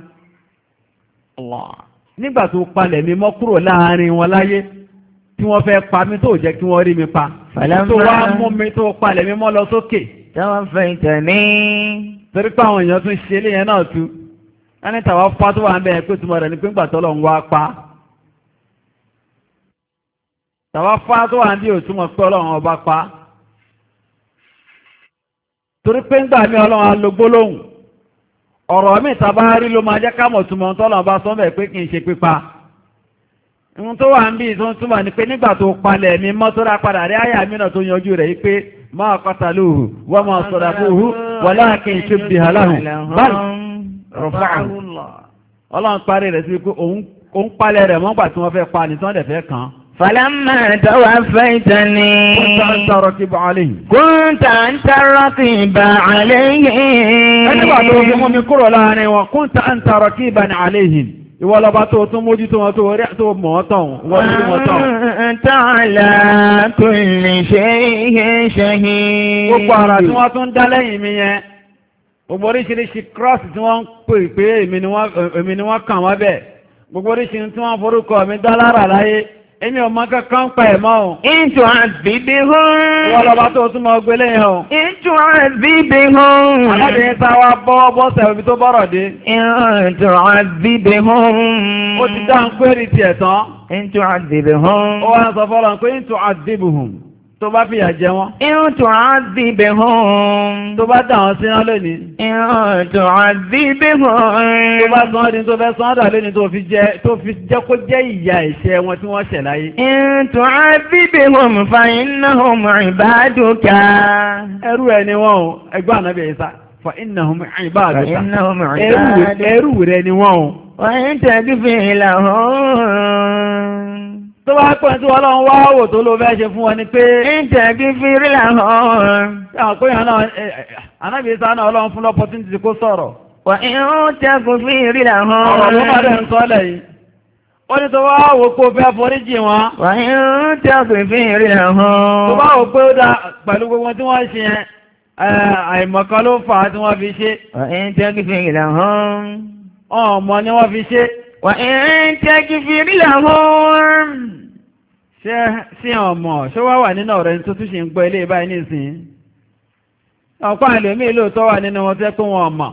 Nígbà tó palẹ̀ mi mọ́ kúrò láàrin wọn láyé. Tí wọ́n fẹ́ pa mí tó jẹ́ kí wọ́n rí mi pa. Tó wá mú mi tó palẹ̀ mi mọ́ lọ sókè. Tawaffaytani. Torí pé àwọn èèyàn tún ṣe léyìn náà tú. Wọ́n ní tàwa pa tó wà ń bẹ̀rẹ̀ pé túmọ̀ rẹ̀ ní pé ńgbà tọ́lọ̀ ń wá pa. Tàwa pa tó wà ń bí òtúmọ̀ pé Ọlọ́run ọba pa. Torí pé ńgbà mí Ọlọ́run á lo gbólóhùn. Ọ̀rọ̀ mi tàbá rí ló máa jẹ́ ká mọ̀ túmọ̀ tọ́lọ̀ ọba sọ́mọ̀ pé kì í ṣe pípa. Ohun tó wà ń bí ìtún túnmà ní pé nígbà tó palẹ̀ mi mọ́ tó rá padà rí àyà mìíràn tó yanjú rẹ̀ yí pé ma qataluhu wa ma salabuhu walakin shubbiha lahum bal rafa'ahu. Ọlọ́run parí rẹ̀ sí pé òun palẹ̀ rẹ̀ mọ́gbà tí wọ́n fẹ́ pa ní tí wọ́n dẹ̀ fẹ́ kàn. Falamma tawaffaytani. Kunta anta raqiba alayhim. Kunta anta raqiba alayhim. Nígbà tó fi mú mi kúrò láàrin wọn, kunta anta raqiban alayhim. Ìwọ lọba tó tún mójú tó wọn tó rí tó mọ̀ ọ́ tán, wọ́n ní wọ́n tán. Anta ala kulli shay'in shahid. Gbogbo ara tí wọ́n tún dá lẹ́yìn mi yẹn, gbogbo oríṣiríṣi cross tí wọ́n ń pè pé èmi ni wọ́n kàn wọ́n bẹ̀. Gbogbo oríṣiríṣi tí wọ́n forúkọ mi dá lára láyé, èmi ò mọ kankan pa ẹ̀ mọ́ o. In tu'adhibhum. Ìwọ lọba tó tún mọ gbélé yẹn o. In tu'adhibhum. Alábìnrin sá wa bọ́ bọ́sẹ̀ ibi tó bọ́rọ̀ dé. In tu'adhibhum. Ó ti dá ń péré tiẹ̀ tán. In tu'adhibhum. Ó wá ń sọ fọ́lọ́ pé in tu'adhibhum. Tó bá fìyà jẹ wọ́n. In tu'adhibhum. Tó bá dà wọ́n síná lónìí. In tu'adhibhum. Tó bá sán ọdún tó fẹ́ sán ọdún lónìí tó fi jẹ́ tó fi jẹ́ kó jẹ́ ìyà ẹ̀ṣẹ̀ wọn tí wọ́n ṣẹ̀ láyé. In tu'adhibhum fa innahum ibaduka. Ẹrú ẹ ni wọ́n o, ẹgbẹ́ Ànábì Ìsá. Fa innahum ibaduka. Fa innahum ibaduka. Ẹrú rẹ ni wọ́n o. Wa in taghfir lahum. Tó bá pẹ́ tí Ọlọ́run wá wò tó ló fẹ́ ṣe fún wọn ni pé. In taghfir lahum. Àwọn pé yàn náà, Ànábì Ìsá náà Ọlọ́run fún l'opportunity kó sọ̀rọ̀. Wa in taghfir lahum. Ọ̀rọ̀ ló bá dẹ̀ ń sọ lẹ́yìn. Ó ní tó wá wò kó fẹ́ foríjì wọn. Wa in taghfir lahum. Tó bá wò pé ó dá pẹ̀lú gbogbo tí wọ́n ṣe yẹn, àìmọ̀kan ló fà á tí wọ́n fi ṣe. Wa in taghfir lahum. Ọmọ ni wọ́n fi ṣe. Wa in taghfir lahum. Ṣé sí ọmọ ṣó wá wà nínú ọ̀rẹ́ tó tún ṣe ń gbọ́ ilé báyìí nísìnyí? Ọ̀pọ̀ àlòmí lóòótọ́ wà nínú wọn tẹ́ pé wọn ọmọ.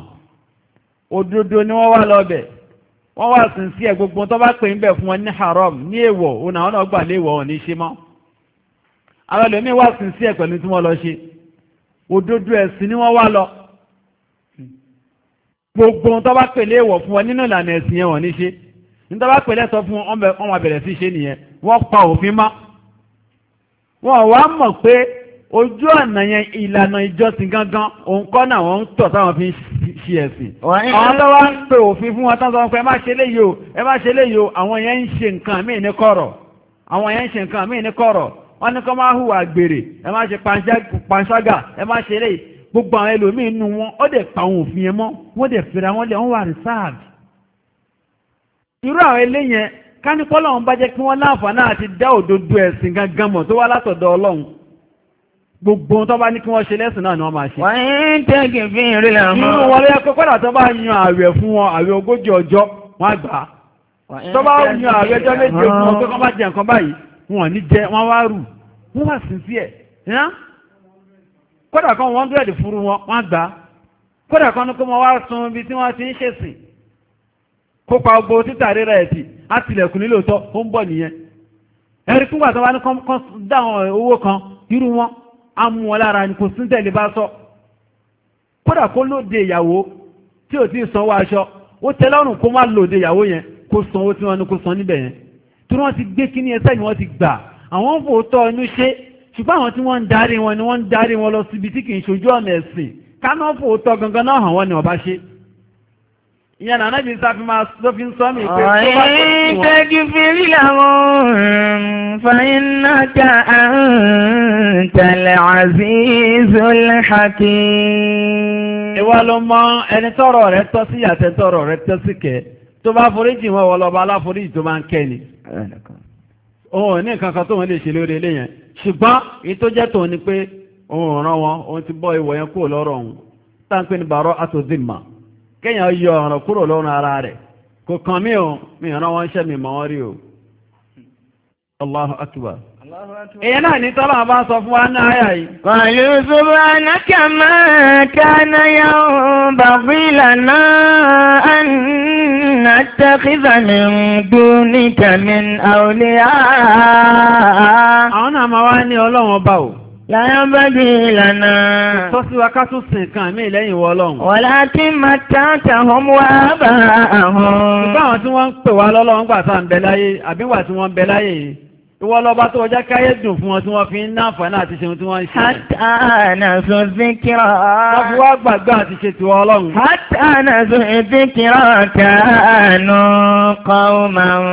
Òdodo ni wọ́n wá lọ́bẹ̀. Wọ́n wá sìn sí ẹ̀ gbogbo tó bá pè ń bẹ̀ fún wọn ní haram ní èèwọ̀ òun àwọn náà gbà léèwọ̀ wọn ní ṣe mọ́. Àwọn àlòmí wá sìn sí ẹ̀ pẹ̀lú tí wọ́n lọ ṣe. Òdodo ẹ̀sìn ni wọ́n wá lọ. gbogbo tó bá pèlé èèwọ̀ fún wọn nínú ìlànà ẹ̀sìn yẹn wọ́n ní ṣe ní tó bá pèlé ẹ̀tọ́ fún wọn wọ́n máa bẹ̀rẹ̀ sí ṣe nìyẹn wọ́n pa òfin mọ́ wọn wá mọ̀ pé ojú ọ̀nà yẹn ìlànà ìjọsìn gangan òun kọ́ náà wọ́n ń tọ̀ táwọn fi ń ṣe ẹ̀sìn àwọn tó wá ń pe òfin fún wọn tán sọ pé ẹ má ṣe léyìí o ẹ má ṣe léyìí o àwọn yẹn ń ṣe nǹkan míì ní kọ̀rọ̀ àwọn yẹn ń ṣe nǹkan míì ní kọ̀rọ̀ wọ́n ní kó má hùwà gbèrè ẹ má ṣe panṣágà ẹ má ṣe léyìí gbogbo àwọn ẹlòmíì nínú wọn ó dẹ̀ pa àwọn òfin yẹn mọ́ wọ́n dẹ̀ fẹ́ra wọn lẹ̀ wọ́n wà reserved. irú àwọn eléyẹn kánípọ́ lọ́wọ́n bá jẹ́ kí wọ́n láǹfààní àti dá òdodo ẹ̀sìn gangan mọ̀ tó wá látọ̀dọ̀ Ọlọ́run gbogbo tó bá ní kí wọ́n ṣe lẹ́sìn náà ni wọ́n máa ṣe. wọ́n ń tẹ́gì fi rí làmọ́. nínú wọn lẹ́yìn pé kọ́dà tó bá yan ààwẹ̀ fún wọn ààwẹ̀ ogójì ọjọ́ wọ́n á gbà á. tó bá yan ààwẹ̀ ọjọ́ méje fún wọn pé kọ́ bá jẹ nǹkan báyìí wọn ò ní jẹ wọ́n wá rù wọ́n wá sí sí ẹ̀. kọ́dà kan one hundred fúru wọn wọ́n á gbà á. kọ́dà kan ní kó wọn wá sun ibi tí wọ́n ti ń ṣèsìn. kópa gbogbo títà rírà ẹ̀ tì á tilẹ̀kùn nílò tọ́ ó ń bọ̀ nìyẹn. ẹ̀rí fúngbà tó wá ní kọ́ dáhùn owó kan irú wọn amú wọn lára ní kò sí tẹ̀lé bá sọ kódà kó lóde ìyàwó tí ò tí ì sanwó aṣọ ó tẹ́ lọ́rùn kó má lóde ìyàwó yẹn kó san owó tí wọ́n ní kó san níbẹ̀ yẹn tí wọ́n ti gbé kíní ẹsẹ̀ ni wọ́n ti gbà àwọn fòótọ́ inú ṣe ṣùgbọ́n àwọn tí wọ́n ń darí wọn ni wọ́n ń darí wọn lọ síbi tí kì í ṣojú ọ̀nà ẹ̀sìn káná fòótọ́ gangan náà hàn wọ́n ni wọ́n bá ṣe ìyẹn náà náà bí sáfí máa ló fi ń sọ mí pé tó bá tẹ́jú fi rí làwọn fàyínnáka àǹtàlẹ̀ azizul hakim. ìwọ ló mọ ẹni tọrọ rẹ tọ́ sí yàtẹ tọrọ rẹ tọ́ sí kẹ tó bá foríjì wọn wọ lọba aláforíjì tó máa ń kẹ ni. òun ní nǹkan kan tóun lè ṣe lórí ilé yẹn ṣùgbọ́n èyí tó jẹ́ tòun ni pé òun ràn wọn òun ti bọ́ ìwọ̀ yẹn kúrò lọ́rọ̀ òun táǹpé ní bàárọ̀ àtòzìmà kéèyàn yọ ọ̀rọ̀ kúrò lọ́rùn ara rẹ̀ kò kàn mí o mi ràn wọ́n ṣẹ́ mi mọ́ wọ́n rí o. Allahu akbar. èyàn náà ní tọ́lọ̀ bá sọ fún wa ní àyà yìí. qalu subhanaka ma kana yanbaghi lana an nattakhidha min dunika min awliya. àwọn náà máa wá ní ọlọ́run ọba o. láyán bá bí ìlànà. Tọ́sí wa ká tún sìn kan mí lẹ́yìn wọ Ọlọ́run. Wọ́lá tí máa tààtà hàn wá bá àwọn. Nígbà àwọn tí wọ́n ń pè wá lọ́lọ́run gbà tá à ń bẹ láyé àbí wà tí wọ́n ń bẹ láyé yìí. Ìwọ lọ́ba tó ọjà káyé dùn fún wọn tí wọ́n fi ń ná àǹfààní àti ṣe tí wọ́n ń ṣe. Hátàánà sọ zíkírà. Wọ́n fi wá gbàgbé àti ṣe tiwọ́ Ọlọ́run. Hátàánà sọ zíkírà kánú qawman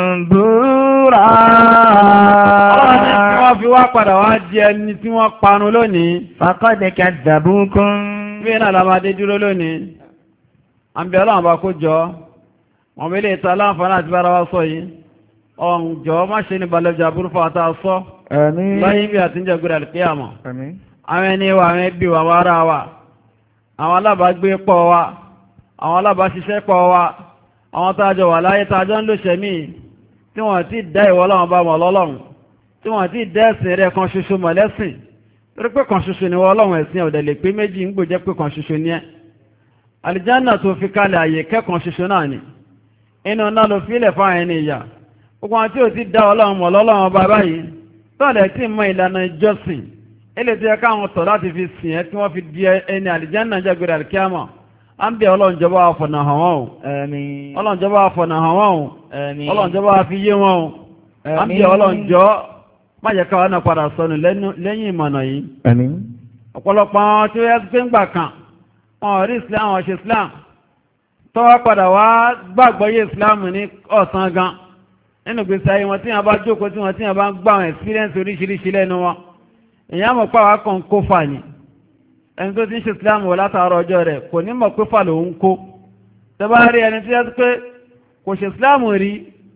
búra. Ọlọ́run ní tí wọ́n fi wá padà wá di ẹni tí wọ́n panu lónìí. Faqad kadzabukum. Bí náà la máa dé dúró lónìí. Àǹbẹ̀ Ọlọ́run bá kó jọ. Wọ́n mi lè ta láǹfààní àti bára wa sọ yìí. Ọ̀njọ́ má ṣe ní balẹ̀jà burúkú àtà sọ. Láyé bí àti ń jẹ́ gbé àlùkíyàmọ̀. Àwọn ẹni wa, àwọn ẹbí wa, àwọn ará wa, àwọn alábàágbé pọ̀ wa, àwọn alábàáṣiṣẹ́ pọ̀ wa, àwọn tààjọ wà láyé tààjọ ń lò ṣẹ̀mí tí wọ́n ti dá ìwọ Ọlọ́run bá mọ̀ lọ́lọ́run, tí wọ́n ti dá ẹ̀sìn rẹ̀ kan ṣoṣo mọ̀ lẹ́sìn. Torí pé kan ṣoṣo ni wọ́n Ọlọ́run ẹ̀sìn ọ̀dẹ̀ lè pé méjì ń gbòjẹ́ pé kan ṣoṣo ni ẹ́. Àlìjánà tó fi kalẹ̀ àyè kẹ́kan ṣoṣo náà ni. Inú náà ló fílẹ̀ fáwọn ẹni ìyà. Gbogbo àwọn tí ò ti dá Ọlọ́run mọ̀ lọ́lọ́run bá báyìí tọ́lẹ̀ tí mọ ìlànà ìjọsìn ilé tí ẹ káwọn tọ̀ láti fi sìn ẹ́ tí wọ́n fi di ẹni àlìjánà jẹ́gbẹ̀rẹ̀ àlìkíámà á ń bẹ Ọlọ́run jọba àfọ̀nà hàn wọ́n o Ọlọ́run jọba àfọ̀nà hàn wọ́n o Ọlọ́run jọba àfi yé wọn o á ń bẹ Ọlọ́run jọ má jẹ́ káwọn náà padà sọnù lẹ́yìn ìmọ̀nà yìí. Ọ̀pọ̀lọpọ̀ àwọn tí ó yẹ pé ń gbà kan wọn rí Islam wọn ṣe Islam tọ́wọ́ padà wá gbàgbọ́ yé Islam ní ọ̀sán gan nínú gbèsè ayé wọn tí wọ́n bá jókòó tí wọ́n tí wọ́n bá ń gbà wọn experience oríṣiríṣi lẹ́nu wọn èyàn mọ̀ pé àwọn kan kó fà ní ẹni tó ti ń ṣe Islam wọ látàárọ̀ ọjọ́ rẹ̀ kò ní mọ̀ pé fà lòun kó tẹ́bá rí ẹni tí wọ́n pé kò ṣe Islam rí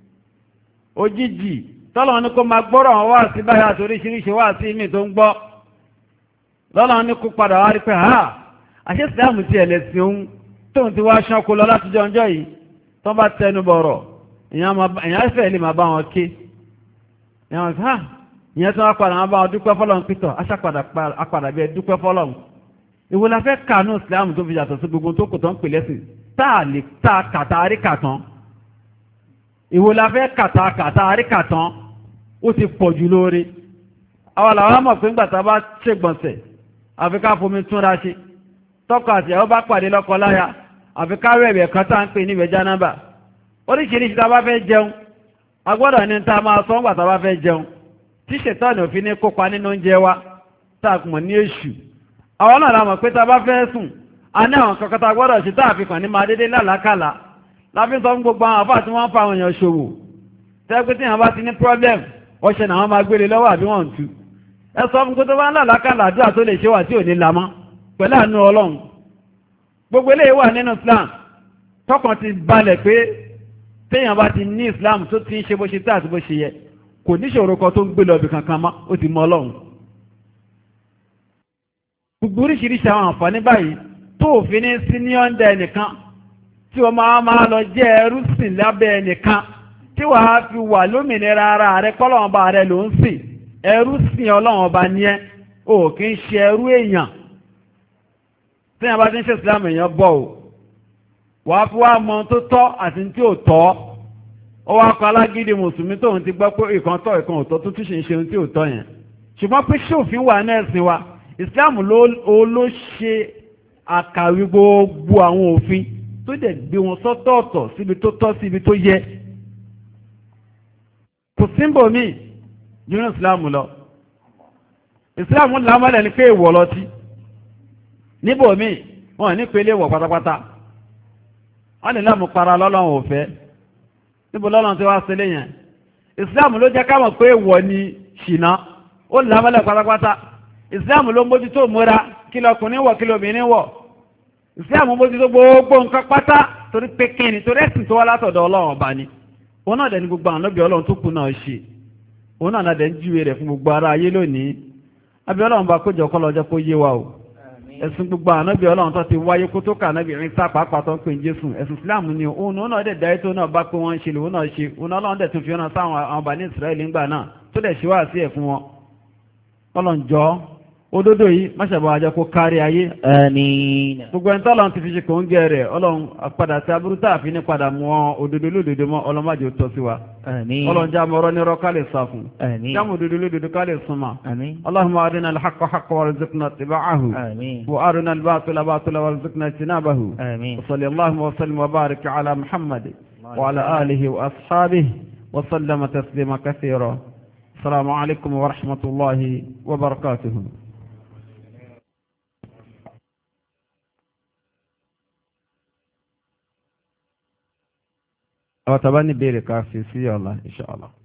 òjijì tọ́lọ̀ ní kó máa gbọ́rọ̀ wọn wá sí báyà àti oríṣiríṣi wá sí mi tó ń gbọ́ lọ́lọ́ ní kó padà wá rí pé ha àṣẹ Islam ti ẹ̀lẹ́sìn òun tóun ti wá ṣánko lọ látijọ́ ọjọ́ yìí tó bá tẹnu bọ̀rọ̀ èyàn fẹ́ lè máa bá wọn ké èyàn fẹ́ ìyẹn tó wá padà máa bá wọn dúpẹ́ fọ́lọ́run pítọ̀ aṣàpadà bí ẹ dúpẹ́ fọ́lọ́run ìwò la fẹ́ kànú Islam tó fi yàtọ̀ sí gbogbo tó kò tán pè lẹ́sìn táà lè ta kàtà àríkàtán ìwò la fẹ́ kàtà kàtà àríkàtán ó ti pọ̀ jù lóore àwọn làwọn mọ̀ pé ńgbà tá a bá ṣègbọ̀nsẹ̀ àfi ká fomi túnra ṣe tọkọ àti ẹ̀ ó bá pàdé lọ́kọ láya àfi káwé ẹ̀bẹ̀ kan tá ń pè ní ìwẹ̀ jánábà oríṣiríṣi tá a bá fẹ́ jẹun a gbọ́dọ̀ ní tá a máa sọ ńgbà tá a bá fẹ́ jẹun tí ṣètọ́nù òfin ní kópa nínú oúnjẹ wa tá a mọ̀ ní èṣù àwọn náà la mọ̀ pé tá a bá fẹ́ sùn a ní àwọn kankan tá a gbọ́dọ̀ ṣe tá a fi kàn ní máa dédé lálàákàlà láfi sọ fún gbogbo àwọn àfáà tí wọ́n ń fa àwọn èèyàn ṣòwò tẹ́gbẹ́ tí wọ́n bá ti ní problem ọṣẹ náà wọ́n máa gbélé lọ́wọ́ àbí wọ́n ń tu ẹ sọ fún gbogbo bá ń lálàákàlà àdúrà tó lè ṣe wà tí ò ní lamọ́ pẹ̀lú àánú ọlọ́run gbogbo eléyìí wà nínú Islam tọkàn ti balẹ̀ pé téèyàn bá ti ní Islam tó ti ń ṣe bó ṣe tá àti bó ṣe yẹ kò níṣòro kan tó ń gbé lọ́bì kankan mọ́ ó ti mọ ọlọ́run gbogbo oríṣiríṣi àwọn àǹfààní báyìí tó òfin ní sí ní ọ̀ndà ẹnìkan tí wọ́n máa máa lọ jẹ́ ẹrú sìn lábẹ́ ẹnìkan tí wàá fi wà lómìnira ara rẹ pọ́lọ́wọ́n ọba rẹ ló ń sìn ẹrú sìn ọlọ́wọ́n ọba ní ẹ́ o kì í ṣe ẹrú èèyàn tí wọ́n bá ti ń ṣe Islam èèyàn bọ̀ o wàá fi wá mọ tó tọ́ àti tí ò tọ́ ó wá kọ alágídí mùsùlùmí tóun ti gbọ́ pé ìkan tọ́ ìkan ò tọ́ tó tún ṣe ń ṣe ohun tí ò tọ́ yẹn ṣùgbọ́n pé ṣòfin wà ní ẹ̀sìn wa Islam ló ló ṣe àkàwé gbogbo àwọn òfin tó dẹ̀ gbé wọn sọ́tọ̀ọ̀tọ̀ síbi tó tọ́ síbi tó yẹ kò símbò míì nínú Islam lọ Islam lámọ́lẹ̀ ní pé èèwọ̀ lọ́tí níbò míì wọ́n ní pé léèwọ̀ pátápátá wọ́n lè láàmú para lọ́lọ́run òfẹ́ níbo lọ́lọ́run tí wá sílé yẹn Islam ló jẹ́ ká mọ̀ pé èèwọ̀ ni ṣìnà ó lámọ́lẹ̀ pátápátá Islam ló mójútó múra kí lọkùnrin wọ̀ kí lóbìnrin wọ̀ Islam mójútó gbogbo nǹkan pátá torí pé kíni torí ẹ̀sìn tó wá látọ̀dọ̀ Ọlọ́run ọba ni òun náà dẹ̀ ní gbogbo àwọn ọlọ́bì Ọlọ́run tó kù náà ṣe òun náà dẹ̀ ń júwe rẹ̀ fún gbogbo ara ayé lónìí abẹ́ Ọlọ́run bá kójọ kọ́ lọ́jọ́ kó yé wa o ẹ̀sìn gbogbo àwọn ọlọ́bì Ọlọ́run tó ti wáyé kó tó kà nábì rìn sápá pàtó ń pè Jésù ẹ̀sìn Islam ni òun náà dẹ̀ dáyé tó náà bá pé wọ́n ń ṣe lòun náà ṣe òun Ọlọ́run dẹ̀ tún fi ọ̀nà sáwọn àwọn Bani Israẹli ńgbà náà tó dẹ̀ ṣe wá sí ẹ̀ fún wọn Ọlọ́run jọ òdodo yìí máṣàbọ̀ àjọ kó kárí ayé. Àmín. Gbogbo ẹni tọ́lọ́run ti fi ṣe kò ń gẹ̀ rẹ̀ Ọlọ́run padà sí aburú tá a fi ní padà mú ọ òdodo lódodo mọ́ ọlọ́mọdé tọ́ sí wa. Àmín. Ọlọ́run já mọ́rọ́ ní rọ́ká lè sá fún. Àmín. Jámù òdodo lódodo ká lè súnmọ́. Àmín. Allahumma arina al-haqqa haqqan warzuqna ittiba'ahu. Àmín. Wa arina al-batila batilan warzuqna ijtinabahu. Àmín. Wa sallallahu wa sallim wa barik ala Muhammad wa ala alihi wa ashabihi wa sallama taslima kathira. Assalamu alaikum wa rahmatullahi wa barakatuh. àwọn tàbá ní bèèrè ká fi sí ọ̀la insha Allah.